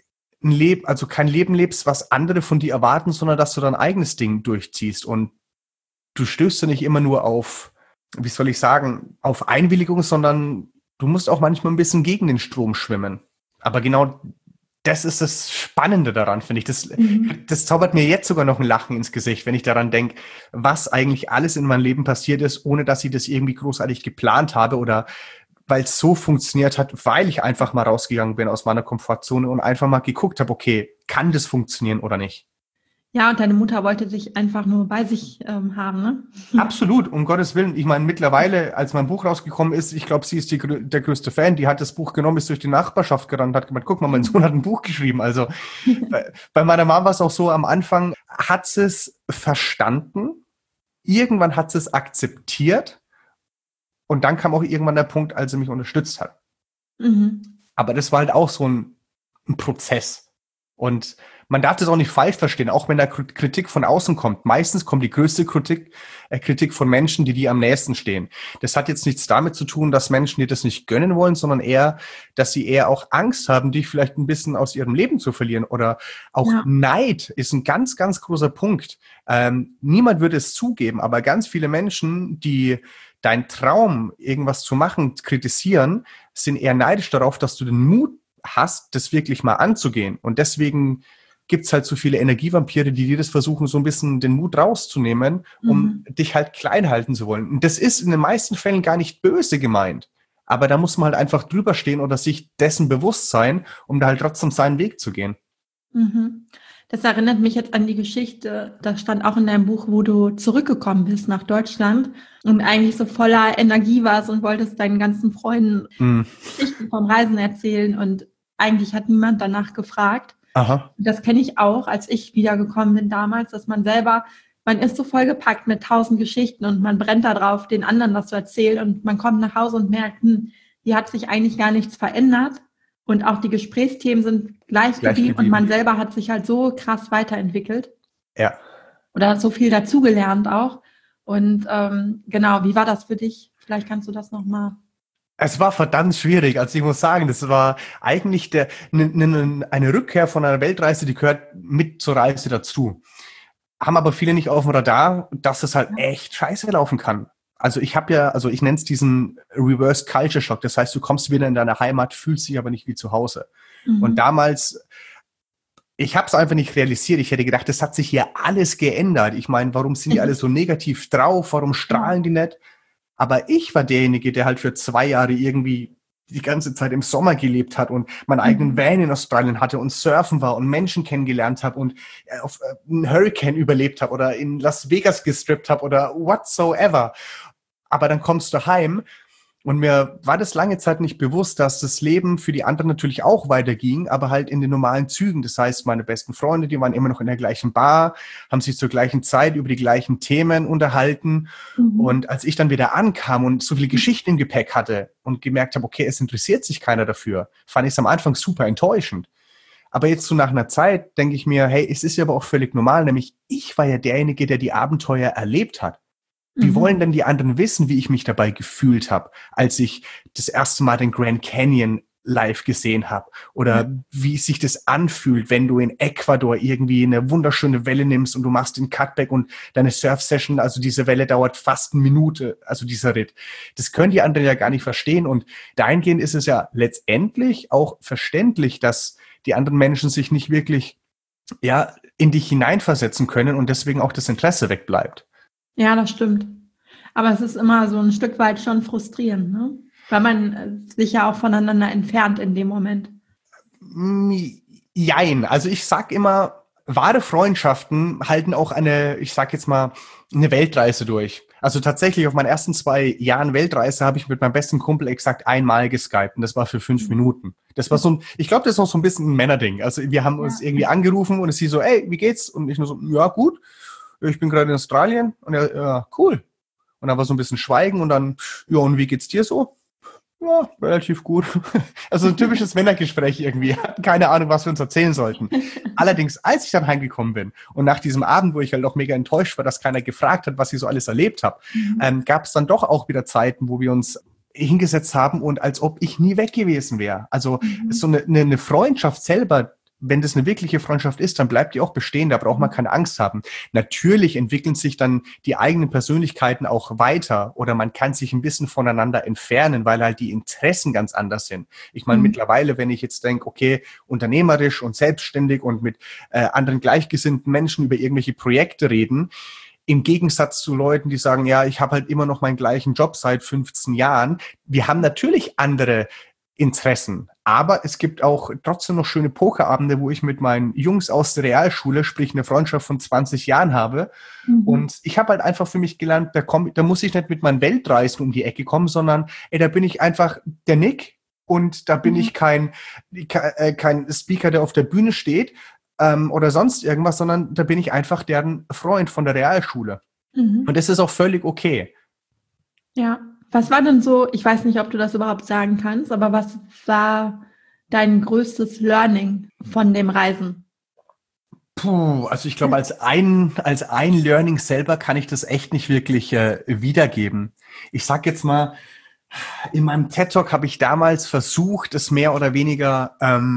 kein Leben lebst, was andere von dir erwarten, sondern dass du dein eigenes Ding durchziehst. Und du stößt ja nicht immer nur auf, wie soll ich sagen, auf Einwilligung, sondern du musst auch manchmal ein bisschen gegen den Strom schwimmen. Aber genau das ist das Spannende daran, finde ich. Das zaubert mir jetzt sogar noch ein Lachen ins Gesicht, wenn ich daran denke, was eigentlich alles in meinem Leben passiert ist, ohne dass ich das irgendwie großartig geplant habe oder weil es so funktioniert hat, weil ich einfach mal rausgegangen bin aus meiner Komfortzone und einfach mal geguckt habe, okay, kann das funktionieren oder nicht? Ja, und deine Mutter wollte dich einfach nur bei sich haben, ne? Absolut, um Gottes Willen. Ich meine, mittlerweile, als mein Buch rausgekommen ist, ich glaube, sie ist der größte Fan. Die hat das Buch genommen, ist durch die Nachbarschaft gerannt, hat gemeint, guck mal, mein Sohn hat ein Buch geschrieben. Also bei meiner Mama war es auch so, am Anfang hat sie es verstanden, irgendwann hat sie es akzeptiert und dann kam auch irgendwann der Punkt, als sie mich unterstützt hat. Aber das war halt auch so ein Prozess. Und man darf das auch nicht falsch verstehen, auch wenn da Kritik von außen kommt. Meistens kommt die größte Kritik von Menschen, die am nächsten stehen. Das hat jetzt nichts damit zu tun, dass Menschen dir das nicht gönnen wollen, sondern eher, dass sie eher auch Angst haben, dich vielleicht ein bisschen aus ihrem Leben zu verlieren. Oder auch Neid ist ein ganz, ganz großer Punkt. Niemand würde es zugeben, aber ganz viele Menschen, die deinen Traum, irgendwas zu machen, kritisieren, sind eher neidisch darauf, dass du den Mut hast, das wirklich mal anzugehen. Und deswegen gibt es halt so viele Energievampire, die dir das versuchen, so ein bisschen den Mut rauszunehmen, um dich halt klein halten zu wollen. Und das ist in den meisten Fällen gar nicht böse gemeint. Aber da muss man halt einfach drüber stehen oder sich dessen bewusst sein, um da halt trotzdem seinen Weg zu gehen. Das erinnert mich jetzt an die Geschichte, das stand auch in deinem Buch, wo du zurückgekommen bist nach Deutschland und eigentlich so voller Energie warst und wolltest deinen ganzen Freunden Geschichten vom Reisen erzählen und eigentlich hat niemand danach gefragt. Aha. Das kenne ich auch, als ich wiedergekommen bin damals, dass man ist so vollgepackt mit 1000 Geschichten und man brennt da drauf, den anderen das zu erzählen und man kommt nach Hause und merkt, hier hat sich eigentlich gar nichts verändert. Und auch die Gesprächsthemen sind gleich geblieben und man selber hat sich halt so krass weiterentwickelt. Ja. Oder hat so viel dazugelernt auch. Und genau, wie war das für dich? Vielleicht kannst du das nochmal. Es war verdammt schwierig. Also ich muss sagen, das war eigentlich eine Rückkehr von einer Weltreise, die gehört mit zur Reise dazu. Haben aber viele nicht auf dem Radar, dass es halt echt scheiße laufen kann. Also ich nenne es diesen Reverse Culture Shock. Das heißt, du kommst wieder in deine Heimat, fühlst dich aber nicht wie zu Hause. Und damals, ich habe es einfach nicht realisiert. Ich hätte gedacht, das hat sich hier alles geändert. Ich meine, warum sind die alle so negativ drauf? Warum strahlen die nicht? Aber ich war derjenige, der halt für 2 Jahre irgendwie die ganze Zeit im Sommer gelebt hat und meinen eigenen Van in Australien hatte und surfen war und Menschen kennengelernt habe und auf einen Hurricane überlebt habe oder in Las Vegas gestrippt habe oder whatsoever. Aber dann kommst du heim und mir war das lange Zeit nicht bewusst, dass das Leben für die anderen natürlich auch weiterging, aber halt in den normalen Zügen. Das heißt, meine besten Freunde, die waren immer noch in der gleichen Bar, haben sich zur gleichen Zeit über die gleichen Themen unterhalten. Und als ich dann wieder ankam und so viele Geschichten im Gepäck hatte und gemerkt habe, okay, es interessiert sich keiner dafür, fand ich es am Anfang super enttäuschend. Aber jetzt so nach einer Zeit denke ich mir, hey, es ist ja aber auch völlig normal, nämlich ich war ja derjenige, der die Abenteuer erlebt hat. Wie wollen denn die anderen wissen, wie ich mich dabei gefühlt habe, als ich das erste Mal den Grand Canyon live gesehen habe? Oder wie sich das anfühlt, wenn du in Ecuador irgendwie eine wunderschöne Welle nimmst und du machst den Cutback und deine Surf-Session, also diese Welle dauert fast 1 Minute, also dieser Ritt. Das können die anderen ja gar nicht verstehen. Und dahingehend ist es ja letztendlich auch verständlich, dass die anderen Menschen sich nicht wirklich in dich hineinversetzen können und deswegen auch das Interesse wegbleibt. Ja, das stimmt. Aber es ist immer so ein Stück weit schon frustrierend, ne? Weil man sich ja auch voneinander entfernt in dem Moment. Jein. Also ich sag immer, wahre Freundschaften halten auch eine Weltreise durch. Also tatsächlich auf meinen ersten 2 Jahren Weltreise habe ich mit meinem besten Kumpel exakt einmal geskypt und das war für 5 Minuten. Das war ich glaube, das ist auch so ein bisschen ein Männerding. Also wir haben uns irgendwie angerufen und es hieß so, ey, wie geht's? Und ich nur so, ja, gut. Ich bin gerade in Australien und er, ja, cool. Und dann war so ein bisschen Schweigen und dann, ja, und wie geht's dir so? Ja, relativ gut. Also ein typisches Männergespräch irgendwie. Keine Ahnung, was wir uns erzählen sollten. Allerdings, als ich dann heimgekommen bin und nach diesem Abend, wo ich halt auch mega enttäuscht war, dass keiner gefragt hat, was ich so alles erlebt habe, gab es dann doch auch wieder Zeiten, wo wir uns hingesetzt haben und als ob ich nie weg gewesen wäre. Also so eine Freundschaft selber, wenn das eine wirkliche Freundschaft ist, dann bleibt die auch bestehen, da braucht man keine Angst haben. Natürlich entwickeln sich dann die eigenen Persönlichkeiten auch weiter oder man kann sich ein bisschen voneinander entfernen, weil halt die Interessen ganz anders sind. Ich meine, mittlerweile, wenn ich jetzt denke, okay, unternehmerisch und selbstständig und mit anderen gleichgesinnten Menschen über irgendwelche Projekte reden, im Gegensatz zu Leuten, die sagen, ja, ich habe halt immer noch meinen gleichen Job seit 15 Jahren. Wir haben natürlich andere Interessen. Aber es gibt auch trotzdem noch schöne Pokerabende, wo ich mit meinen Jungs aus der Realschule, sprich eine Freundschaft von 20 Jahren habe. Und ich habe halt einfach für mich gelernt, da muss ich nicht mit meinen Weltreisen um die Ecke kommen, sondern da bin ich einfach der Nick und da bin ich kein Speaker, der auf der Bühne steht oder sonst irgendwas, sondern da bin ich einfach deren Freund von der Realschule. Und das ist auch völlig okay. Ja. Was war denn so, ich weiß nicht, ob du das überhaupt sagen kannst, aber was war dein größtes Learning von dem Reisen? Also ich glaube, als ein Learning selber kann ich das echt nicht wirklich wiedergeben. Ich sag jetzt mal, in meinem TED-Talk habe ich damals versucht, es mehr oder weniger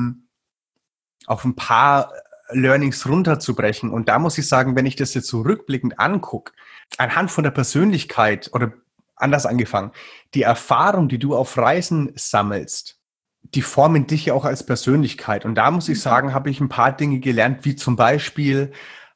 auf ein paar Learnings runterzubrechen. Und da muss ich sagen, wenn ich das jetzt so rückblickend angucke, anhand von der Persönlichkeit oder anders angefangen, die Erfahrung, die du auf Reisen sammelst, die formen dich ja auch als Persönlichkeit. Und da muss ich sagen, habe ich ein paar Dinge gelernt, wie zum Beispiel,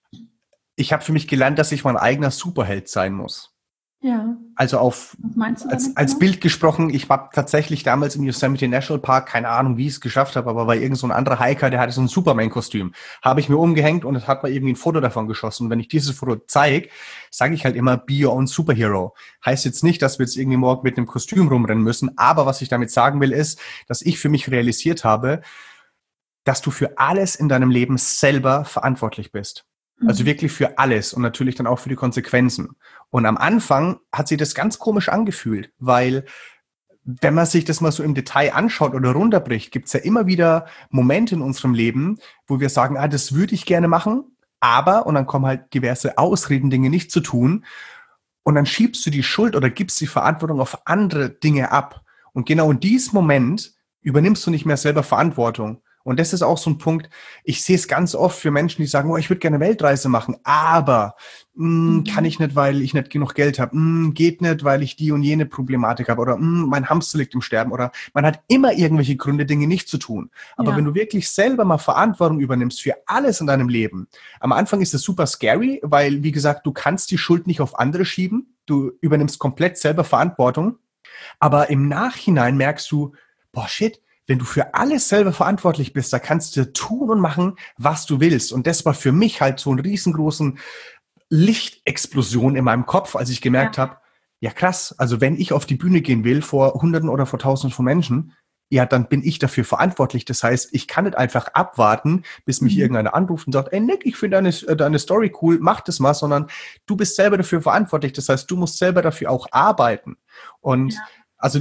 ich habe für mich gelernt, dass ich mein eigener Superheld sein muss. Ja. Also Was meinst du damit als genau? Bild gesprochen, ich war tatsächlich damals im Yosemite National Park, keine Ahnung, wie ich es geschafft habe, aber war irgend so ein anderer Hiker, der hatte so ein Superman-Kostüm. Habe ich mir umgehängt und es hat mir irgendwie ein Foto davon geschossen. Und wenn ich dieses Foto zeige, sage ich halt immer, be your own superhero. Heißt jetzt nicht, dass wir jetzt irgendwie morgen mit einem Kostüm rumrennen müssen, aber was ich damit sagen will, ist, dass ich für mich realisiert habe, dass du für alles in deinem Leben selber verantwortlich bist. Also wirklich für alles und natürlich dann auch für die Konsequenzen. Und am Anfang hat sich das ganz komisch angefühlt, weil wenn man sich das mal so im Detail anschaut oder runterbricht, gibt es ja immer wieder Momente in unserem Leben, wo wir sagen, das würde ich gerne machen, aber, und dann kommen halt diverse Ausreden, Dinge nicht zu tun. Und dann schiebst du die Schuld oder gibst die Verantwortung auf andere Dinge ab. Und genau in diesem Moment übernimmst du nicht mehr selber Verantwortung. Und das ist auch so ein Punkt, ich sehe es ganz oft für Menschen, die sagen, ich würde gerne Weltreise machen, aber kann ich nicht, weil ich nicht genug Geld habe, geht nicht, weil ich die und jene Problematik habe oder mein Hamster liegt im Sterben oder man hat immer irgendwelche Gründe, Dinge nicht zu tun. Aber wenn du wirklich selber mal Verantwortung übernimmst für alles in deinem Leben, am Anfang ist es super scary, weil, wie gesagt, du kannst die Schuld nicht auf andere schieben, du übernimmst komplett selber Verantwortung, aber im Nachhinein merkst du, boah, shit, wenn du für alles selber verantwortlich bist, da kannst du tun und machen, was du willst. Und das war für mich halt so eine riesengroßen Lichtexplosion in meinem Kopf, als ich gemerkt habe, ja krass, also wenn ich auf die Bühne gehen will vor Hunderten oder vor Tausenden von Menschen, ja, dann bin ich dafür verantwortlich. Das heißt, ich kann nicht einfach abwarten, bis mich irgendeiner anruft und sagt, ey Nick, ich finde deine Story cool, mach das mal, sondern du bist selber dafür verantwortlich. Das heißt, du musst selber dafür auch arbeiten. Und also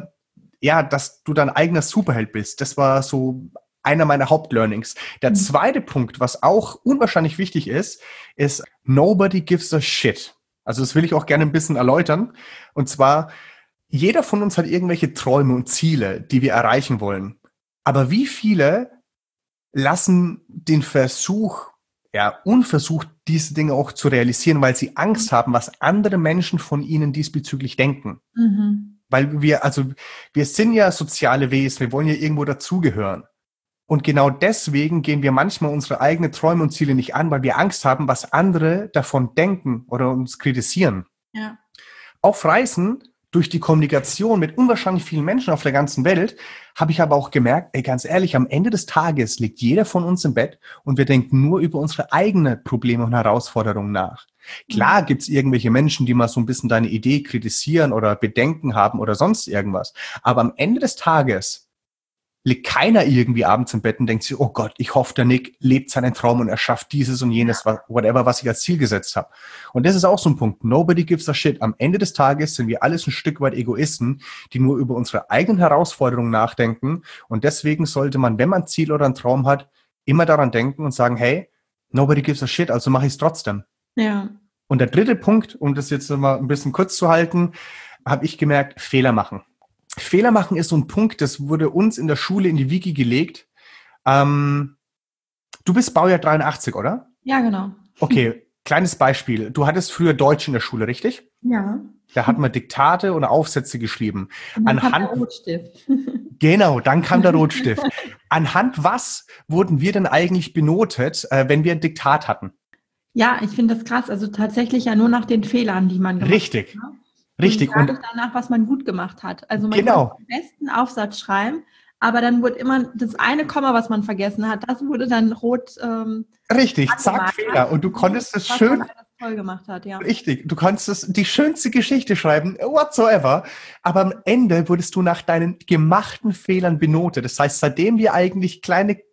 dass du dein eigener Superheld bist, das war so einer meiner Hauptlearnings. Der zweite Punkt, was auch unwahrscheinlich wichtig ist nobody gives a shit. Also das will ich auch gerne ein bisschen erläutern. Und zwar, jeder von uns hat irgendwelche Träume und Ziele, die wir erreichen wollen. Aber wie viele lassen den Versuch, unversucht, diese Dinge auch zu realisieren, weil sie Angst haben, was andere Menschen von ihnen diesbezüglich denken? Weil wir sind ja soziale Wesen, wir wollen ja irgendwo dazugehören. Und genau deswegen gehen wir manchmal unsere eigenen Träume und Ziele nicht an, weil wir Angst haben, was andere davon denken oder uns kritisieren. Ja. Auf Reisen, durch die Kommunikation mit unwahrscheinlich vielen Menschen auf der ganzen Welt, habe ich aber auch gemerkt, ganz ehrlich, am Ende des Tages liegt jeder von uns im Bett und wir denken nur über unsere eigenen Probleme und Herausforderungen nach. Klar gibt's irgendwelche Menschen, die mal so ein bisschen deine Idee kritisieren oder Bedenken haben oder sonst irgendwas. Aber am Ende des Tages liegt keiner irgendwie abends im Bett und denkt sich, oh Gott, ich hoffe, der Nick lebt seinen Traum und er schafft dieses und jenes, whatever, was ich als Ziel gesetzt habe. Und das ist auch so ein Punkt. Nobody gives a shit. Am Ende des Tages sind wir alles ein Stück weit Egoisten, die nur über unsere eigenen Herausforderungen nachdenken. Und deswegen sollte man, wenn man ein Ziel oder einen Traum hat, immer daran denken und sagen, hey, nobody gives a shit, also mache ich es trotzdem. Ja. Und der dritte Punkt, um das jetzt mal ein bisschen kurz zu halten, habe ich gemerkt, Fehler machen. Fehler machen ist so ein Punkt, das wurde uns in der Schule in die Wiege gelegt. Du bist Baujahr 83, oder? Ja, genau. Okay, kleines Beispiel. Du hattest früher Deutsch in der Schule, richtig? Ja. Da hat man Diktate oder Aufsätze geschrieben. Und dann kam der Rotstift. Genau, dann kam der Rotstift. Anhand was wurden wir denn eigentlich benotet, wenn wir ein Diktat hatten? Ja, ich finde das krass. Also tatsächlich ja nur nach den Fehlern, die man gemacht Richtig. hat. Richtig. Und danach, was man gut gemacht hat. Also man Genau. kann den besten Aufsatz schreiben, aber dann wurde immer das eine Komma, was man vergessen hat, das wurde dann rot. Richtig, zack, Fehler. Und du konntest es schön. Was man toll gemacht hat, ja. Richtig, du konntest die schönste Geschichte schreiben, whatsoever. Aber am Ende wurdest du nach deinen gemachten Fehlern benotet. Das heißt, seitdem wir eigentlich kleine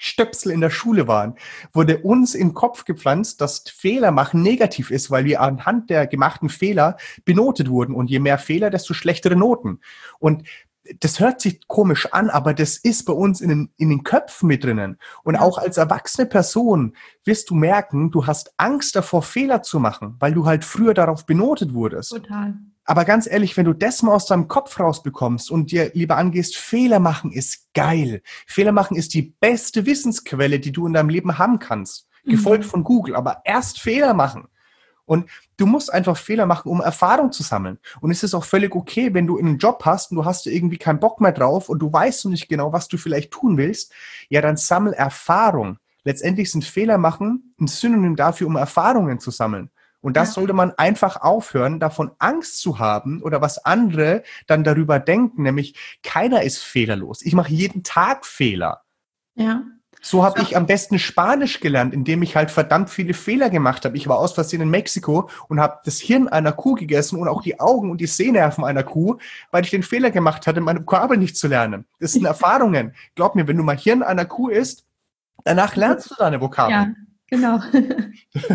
Stöpsel in der Schule waren, wurde uns in den Kopf gepflanzt, dass Fehler machen negativ ist, weil wir anhand der gemachten Fehler benotet wurden. Und je mehr Fehler, desto schlechtere Noten. Und das hört sich komisch an, aber das ist bei uns in den Köpfen mit drinnen. Und auch als erwachsene Person wirst du merken, du hast Angst davor, Fehler zu machen, weil du halt früher darauf benotet wurdest. Total. Aber ganz ehrlich, wenn du das mal aus deinem Kopf rausbekommst und dir lieber angehst, Fehler machen ist geil. Fehler machen ist die beste Wissensquelle, die du in deinem Leben haben kannst. Gefolgt von Google, aber erst Fehler machen. Und du musst einfach Fehler machen, um Erfahrung zu sammeln. Und es ist auch völlig okay, wenn du einen Job hast und du hast irgendwie keinen Bock mehr drauf und du weißt nicht genau, was du vielleicht tun willst, ja, dann sammel Erfahrung. Letztendlich sind Fehler machen ein Synonym dafür, um Erfahrungen zu sammeln. Und das sollte man einfach aufhören, davon Angst zu haben oder was andere dann darüber denken, nämlich keiner ist fehlerlos. Ich mache jeden Tag Fehler. Ja. So habe ich am besten Spanisch gelernt, indem ich halt verdammt viele Fehler gemacht habe. Ich war aus Versehen in Mexiko und habe das Hirn einer Kuh gegessen und auch die Augen und die Sehnerven einer Kuh, weil ich den Fehler gemacht hatte, meine Vokabeln nicht zu lernen. Das sind Erfahrungen. Glaub mir, wenn du mal Hirn einer Kuh isst, danach lernst du deine Vokabeln. Ja, genau.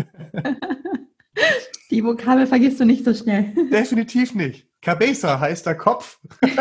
Die Vokabel vergisst du nicht so schnell. Definitiv nicht. Cabeza heißt der Kopf.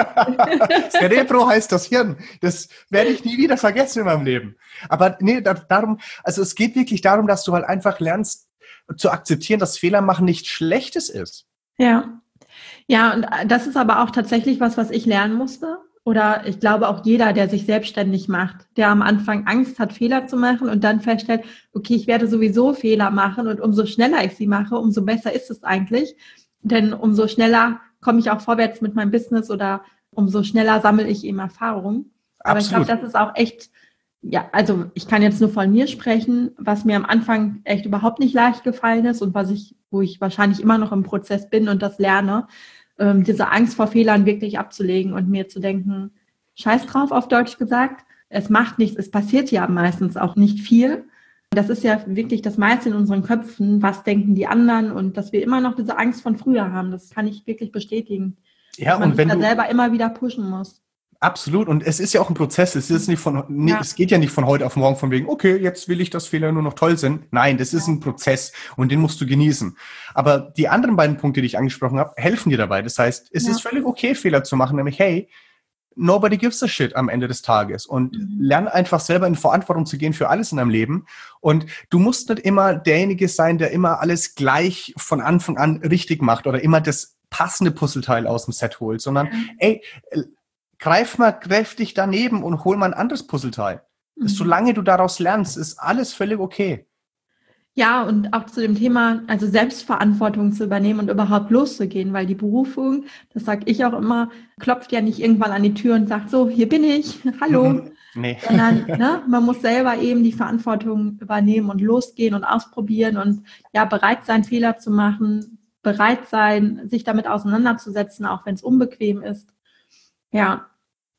Cerebro heißt das Hirn. Das werde ich nie wieder vergessen in meinem Leben. Aber nee, darum, also es geht wirklich darum, dass du halt einfach lernst zu akzeptieren, dass Fehler machen nichts Schlechtes ist. Ja. Ja, und das ist aber auch tatsächlich was ich lernen musste. Oder ich glaube auch jeder, der sich selbstständig macht, der am Anfang Angst hat, Fehler zu machen und dann feststellt, okay, ich werde sowieso Fehler machen und umso schneller ich sie mache, umso besser ist es eigentlich. Denn umso schneller komme ich auch vorwärts mit meinem Business oder umso schneller sammle ich eben Erfahrung. Aber Absolut. ich glaube, das ist auch echt, ja, also ich kann jetzt nur von mir sprechen, was mir am Anfang echt überhaupt nicht leicht gefallen ist und wo ich wahrscheinlich immer noch im Prozess bin und das lerne, diese Angst vor Fehlern wirklich abzulegen und mir zu denken, scheiß drauf auf Deutsch gesagt, es macht nichts, es passiert ja meistens auch nicht viel. Das ist ja wirklich das meiste in unseren Köpfen, was denken die anderen und dass wir immer noch diese Angst von früher haben, das kann ich wirklich bestätigen. Ja, dass man und wenn sich da du selber immer wieder pushen muss. Absolut. Und es ist ja auch ein Prozess. Es ist nicht es geht ja nicht von heute auf morgen von wegen, okay, jetzt will ich, dass Fehler nur noch toll sind. Nein, das ist ein Prozess und den musst du genießen. Aber die anderen beiden Punkte, die ich angesprochen habe, helfen dir dabei. Das heißt, es ist völlig okay, Fehler zu machen, nämlich, hey, nobody gives a shit am Ende des Tages und lern einfach selber in Verantwortung zu gehen für alles in deinem Leben. Und du musst nicht immer derjenige sein, der immer alles gleich von Anfang an richtig macht oder immer das passende Puzzleteil aus dem Set holt, sondern, ey, greif mal kräftig daneben und hol mal ein anderes Puzzleteil. Solange du daraus lernst, ist alles völlig okay. Ja, und auch zu dem Thema, also Selbstverantwortung zu übernehmen und überhaupt loszugehen, weil die Berufung, das sage ich auch immer, klopft ja nicht irgendwann an die Tür und sagt so, hier bin ich, hallo. Nee. Sondern man muss selber eben die Verantwortung übernehmen und losgehen und ausprobieren und ja, bereit sein, Fehler zu machen, bereit sein, sich damit auseinanderzusetzen, auch wenn es unbequem ist. Ja.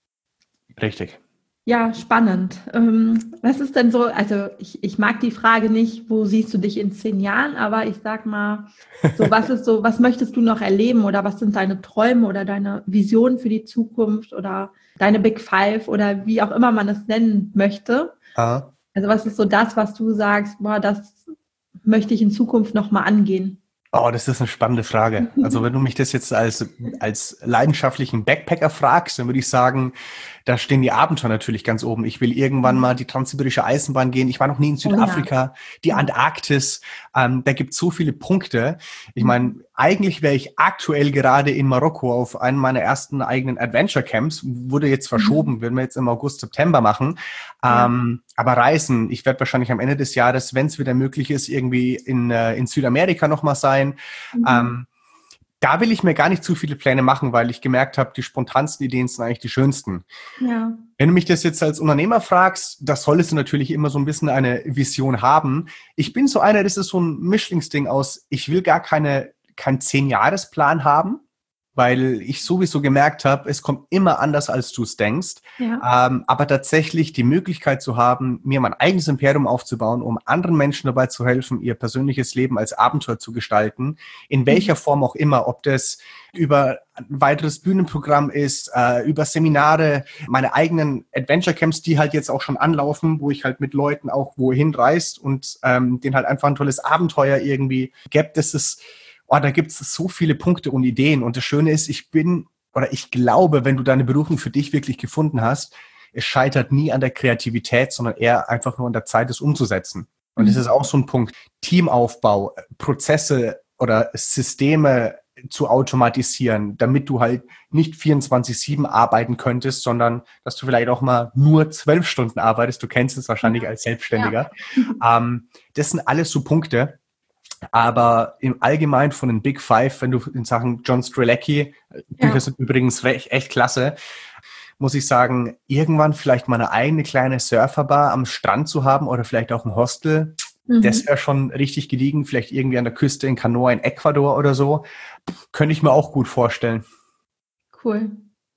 Richtig. Ja, spannend. Was ist denn so, also ich mag die Frage nicht, wo siehst du dich in 10 Jahren, aber ich sag mal, so was möchtest du noch erleben oder was sind deine Träume oder deine Visionen für die Zukunft oder deine Big Five oder wie auch immer man es nennen möchte? Aha. Also was ist so das, was du sagst, boah, das möchte ich in Zukunft nochmal angehen? Oh, das ist eine spannende Frage. Also wenn du mich das jetzt als leidenschaftlichen Backpacker fragst, dann würde ich sagen, da stehen die Abenteuer natürlich ganz oben. Ich will irgendwann mal die Transsibirische Eisenbahn gehen. Ich war noch nie in Südafrika, die Antarktis. Da gibt es so viele Punkte. Ich meine, eigentlich wäre ich aktuell gerade in Marokko auf einem meiner ersten eigenen Adventure Camps. Wurde jetzt verschoben, werden wir jetzt im August, September machen. Aber Reisen, ich werde wahrscheinlich am Ende des Jahres, wenn es wieder möglich ist, irgendwie in Südamerika nochmal sein. Da will ich mir gar nicht zu viele Pläne machen, weil ich gemerkt habe, die spontansten Ideen sind eigentlich die schönsten. Ja. Wenn du mich das jetzt als Unternehmer fragst, da solltest du natürlich immer so ein bisschen eine Vision haben. Ich bin so einer, das ist so ein Mischlingsding aus, ich will gar keinen 10-Jahres-Plan haben, weil ich sowieso gemerkt habe, es kommt immer anders, als du es denkst. Ja. Aber tatsächlich die Möglichkeit zu haben, mir mein eigenes Imperium aufzubauen, um anderen Menschen dabei zu helfen, ihr persönliches Leben als Abenteuer zu gestalten, in welcher Form auch immer, ob das über ein weiteres Bühnenprogramm ist, über Seminare, meine eigenen Adventure Camps, die halt jetzt auch schon anlaufen, wo ich halt mit Leuten auch wohin reist und denen halt einfach ein tolles Abenteuer irgendwie gibt. Da gibt es so viele Punkte und Ideen. Und das Schöne ist, ich glaube, wenn du deine Berufung für dich wirklich gefunden hast, es scheitert nie an der Kreativität, sondern eher einfach nur an der Zeit, es umzusetzen. Und das ist auch so ein Punkt. Teamaufbau, Prozesse oder Systeme zu automatisieren, damit du halt nicht 24/7 arbeiten könntest, sondern dass du vielleicht auch mal nur 12 Stunden arbeitest. Du kennst es wahrscheinlich als Selbstständiger. Ja. Das sind alles so Punkte. Aber im Allgemeinen von den Big Five, wenn du in Sachen John Strzelecki, Bücher sind übrigens echt klasse, muss ich sagen, irgendwann vielleicht mal eine eigene kleine Surferbar am Strand zu haben oder vielleicht auch ein Hostel, das wäre schon richtig gediegen. Vielleicht irgendwie an der Küste in Canoa in Ecuador oder so. Könnte ich mir auch gut vorstellen. Cool.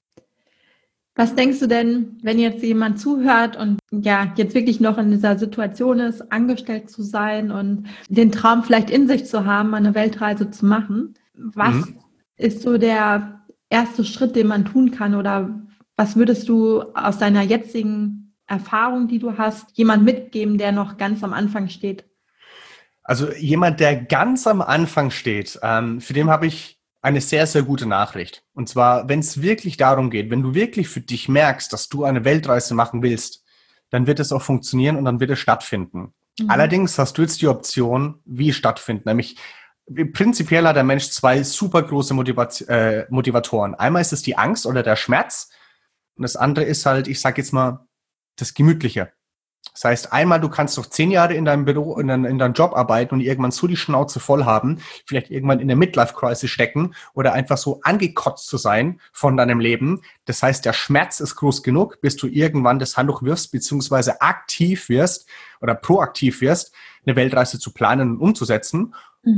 Was denkst du denn, wenn jetzt jemand zuhört und ja, jetzt wirklich noch in dieser Situation ist, angestellt zu sein und den Traum vielleicht in sich zu haben, eine Weltreise zu machen? Was ist so der erste Schritt, den man tun kann? Oder was würdest du aus deiner jetzigen Erfahrung, die du hast, jemand mitgeben, der noch ganz am Anfang steht? Also jemand, der ganz am Anfang steht, für den habe ich eine sehr, sehr gute Nachricht. Und zwar, wenn es wirklich darum geht, wenn du wirklich für dich merkst, dass du eine Weltreise machen willst, dann wird es auch funktionieren und dann wird es stattfinden. Allerdings hast du jetzt die Option, wie stattfinden. Nämlich prinzipiell hat der Mensch zwei super große Motivatoren. Einmal ist es die Angst oder der Schmerz und das andere ist halt, ich sage jetzt mal, das Gemütliche. Das heißt, einmal, du kannst noch 10 Jahre in deinem Büro, in deinem Job arbeiten und irgendwann so die Schnauze voll haben, vielleicht irgendwann in der Midlife-Crisis stecken oder einfach so angekotzt zu sein von deinem Leben. Das heißt, der Schmerz ist groß genug, bis du irgendwann das Handtuch wirfst, beziehungsweise aktiv wirst oder proaktiv wirst, eine Weltreise zu planen und umzusetzen.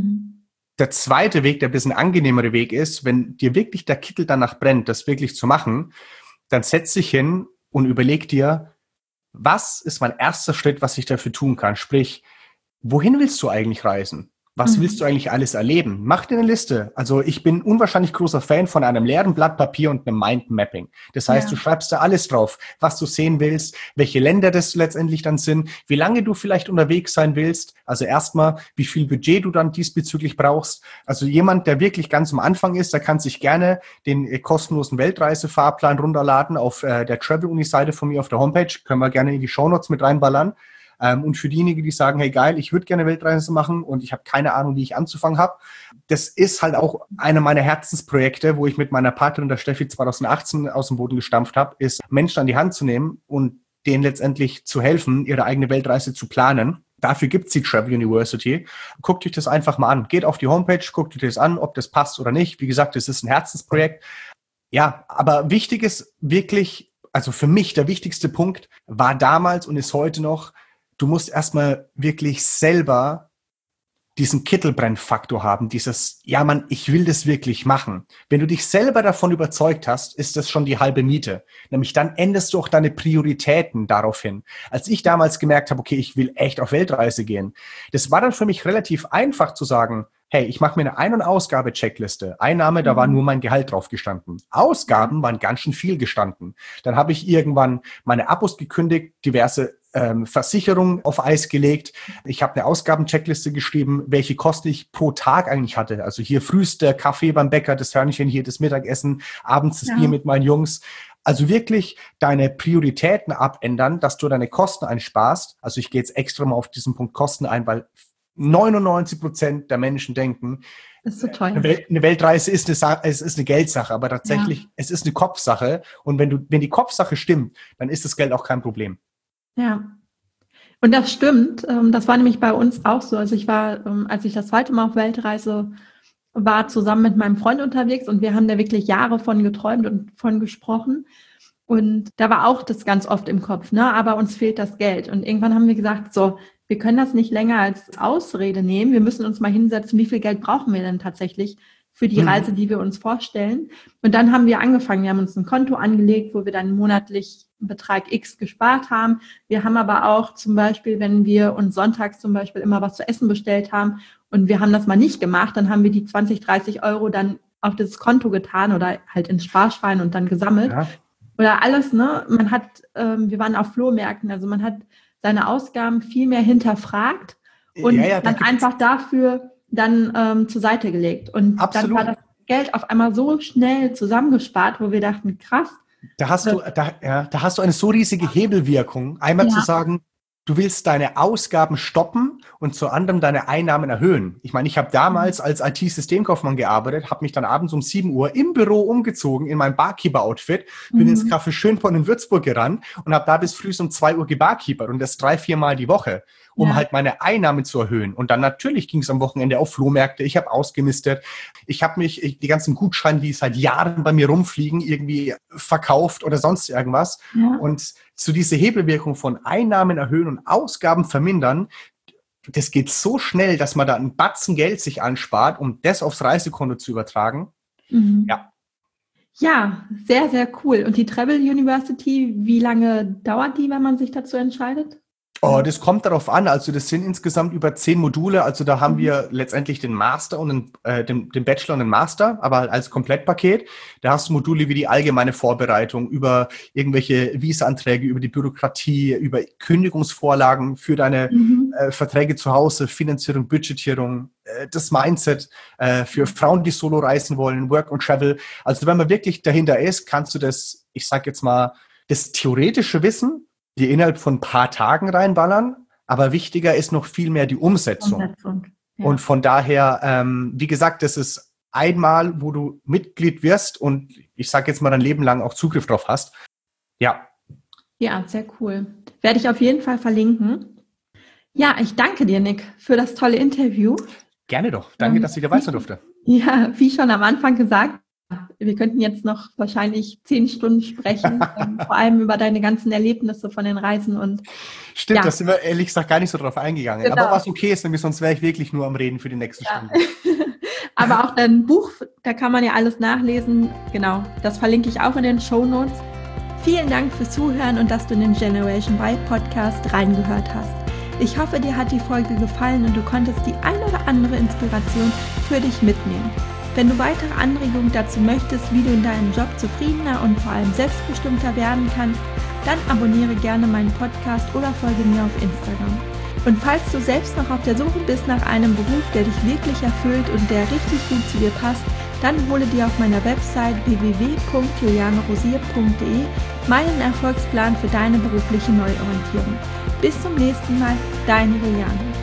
Der zweite Weg, der ein bisschen angenehmere Weg ist, wenn dir wirklich der Kittel danach brennt, das wirklich zu machen, dann setz dich hin und überleg dir, was ist mein erster Schritt, was ich dafür tun kann? Sprich, wohin willst du eigentlich reisen? Was willst du eigentlich alles erleben? Mach dir eine Liste. Also ich bin unwahrscheinlich großer Fan von einem leeren Blatt Papier und einem Mindmapping. Das heißt, du schreibst da alles drauf, was du sehen willst, welche Länder das letztendlich dann sind, wie lange du vielleicht unterwegs sein willst. Also erstmal, wie viel Budget du dann diesbezüglich brauchst. Also jemand, der wirklich ganz am Anfang ist, der kann sich gerne den kostenlosen Weltreisefahrplan runterladen auf der Travel-Uni-Seite von mir auf der Homepage. Können wir gerne in die Shownotes mit reinballern. Und für diejenigen, die sagen, hey geil, ich würde gerne Weltreise machen und ich habe keine Ahnung, wie ich anzufangen habe, das ist halt auch eine meiner Herzensprojekte, wo ich mit meiner Partnerin, der Steffi, 2018 aus dem Boden gestampft habe, ist Menschen an die Hand zu nehmen und denen letztendlich zu helfen, ihre eigene Weltreise zu planen. Dafür gibt es die Travel University. Guckt euch das einfach mal an. Geht auf die Homepage, guckt euch das an, ob das passt oder nicht. Wie gesagt, das ist ein Herzensprojekt. Ja, aber wichtig ist wirklich, also für mich der wichtigste Punkt war damals und ist heute noch, du musst erstmal wirklich selber diesen Kittelbrennfaktor haben, dieses, ja Mann, ich will das wirklich machen. Wenn du dich selber davon überzeugt hast, ist das schon die halbe Miete. Nämlich dann änderst du auch deine Prioritäten daraufhin. Als ich damals gemerkt habe, okay, ich will echt auf Weltreise gehen, das war dann für mich relativ einfach zu sagen, hey, ich mache mir eine Ein- und Ausgabe-Checkliste. Einnahme, da war nur mein Gehalt drauf gestanden. Ausgaben waren ganz schön viel gestanden. Dann habe ich irgendwann meine Abos gekündigt, diverse Versicherung auf Eis gelegt. Ich habe eine Ausgabencheckliste geschrieben, welche Kosten ich pro Tag eigentlich hatte. Also hier frühst der Kaffee beim Bäcker, das Hörnchen, hier das Mittagessen, abends das Bier mit meinen Jungs. Also wirklich deine Prioritäten abändern, dass du deine Kosten einsparst. Also ich gehe jetzt extra mal auf diesen Punkt Kosten ein, weil 99% der Menschen denken, das ist so teuer. Eine Weltreise ist eine Geldsache, aber tatsächlich, es ist eine Kopfsache. Und wenn die Kopfsache stimmt, dann ist das Geld auch kein Problem. Ja, und das stimmt. Das war nämlich bei uns auch so. Also ich war, als ich das zweite Mal auf Weltreise war, zusammen mit meinem Freund unterwegs und wir haben da wirklich Jahre von geträumt und von gesprochen. Und da war auch das ganz oft im Kopf, ne? Aber uns fehlt das Geld. Und irgendwann haben wir gesagt, so, wir können das nicht länger als Ausrede nehmen. Wir müssen uns mal hinsetzen, wie viel Geld brauchen wir denn tatsächlich, für die Reise, die wir uns vorstellen. Und dann haben wir angefangen, wir haben uns ein Konto angelegt, wo wir dann monatlich einen Betrag X gespart haben. Wir haben aber auch zum Beispiel, wenn wir uns sonntags zum Beispiel immer was zu essen bestellt haben und wir haben das mal nicht gemacht, dann haben wir die 20, 30 Euro dann auf das Konto getan oder halt ins Sparschwein und dann gesammelt. Ja. Oder alles, ne? Man hat, wir waren auf Flohmärkten, also man hat seine Ausgaben viel mehr hinterfragt und dann einfach dafür dann zur Seite gelegt. Und absolut. Dann war das Geld auf einmal so schnell zusammengespart, wo wir dachten, krass. Da hast du eine so riesige Hebelwirkung. Einmal zu sagen, du willst deine Ausgaben stoppen und zu anderem deine Einnahmen erhöhen. Ich meine, ich habe damals als IT-Systemkaufmann gearbeitet, habe mich dann abends um 7 Uhr im Büro umgezogen in mein Barkeeper-Outfit, bin ins Café Schönborn in Würzburg gerannt und habe da bis früh um 2 Uhr gebarkeepert und das 3-4 Mal die Woche, um halt meine Einnahmen zu erhöhen. Und dann natürlich ging es am Wochenende auf Flohmärkte, ich habe ausgemistet, ich habe die ganzen Gutscheine, die seit Jahren bei mir rumfliegen, irgendwie verkauft oder sonst irgendwas. Ja. Und zu dieser Hebelwirkung von Einnahmen erhöhen und Ausgaben vermindern, das geht so schnell, dass man da einen Batzen Geld sich anspart, um das aufs Reisekonto zu übertragen. Ja, sehr, sehr cool. Und die Travel University, wie lange dauert die, wenn man sich dazu entscheidet? Oh, das kommt darauf an. Also das sind insgesamt über 10 Module. Also da haben wir letztendlich den Master und den Bachelor und den Master, aber halt als Komplettpaket. Da hast du Module wie die allgemeine Vorbereitung, über irgendwelche Visa-Anträge, über die Bürokratie, über Kündigungsvorlagen für deine Verträge zu Hause, Finanzierung, Budgetierung, das Mindset für Frauen, die solo reisen wollen, Work and Travel. Also wenn man wirklich dahinter ist, kannst du das, ich sag jetzt mal, das theoretische Wissen die innerhalb von ein paar Tagen reinballern, aber wichtiger ist noch viel mehr die Umsetzung. Ja. Und von daher, wie gesagt, das ist einmal, wo du Mitglied wirst und ich sage jetzt mal dein Leben lang auch Zugriff drauf hast. Ja. Ja, sehr cool. Werde ich auf jeden Fall verlinken. Ja, ich danke dir, Nick, für das tolle Interview. Gerne doch. Danke, dass ich dabei sein durfte. Ja, wie schon am Anfang gesagt, wir könnten jetzt noch wahrscheinlich 10 Stunden sprechen, vor allem über deine ganzen Erlebnisse von den Reisen. Und stimmt, da sind wir ehrlich gesagt gar nicht so drauf eingegangen. Genau. Aber was okay ist, nämlich sonst wäre ich wirklich nur am Reden für die nächsten Stunden. Aber auch dein Buch, da kann man ja alles nachlesen. Genau, das verlinke ich auch in den Shownotes. Vielen Dank fürs Zuhören und dass du in den Generation Y Podcast reingehört hast. Ich hoffe, dir hat die Folge gefallen und du konntest die ein oder andere Inspiration für dich mitnehmen. Wenn du weitere Anregungen dazu möchtest, wie du in deinem Job zufriedener und vor allem selbstbestimmter werden kannst, dann abonniere gerne meinen Podcast oder folge mir auf Instagram. Und falls du selbst noch auf der Suche bist nach einem Beruf, der dich wirklich erfüllt und der richtig gut zu dir passt, dann hole dir auf meiner Website www.julianerosier.de meinen Erfolgsplan für deine berufliche Neuorientierung. Bis zum nächsten Mal, deine Juliane.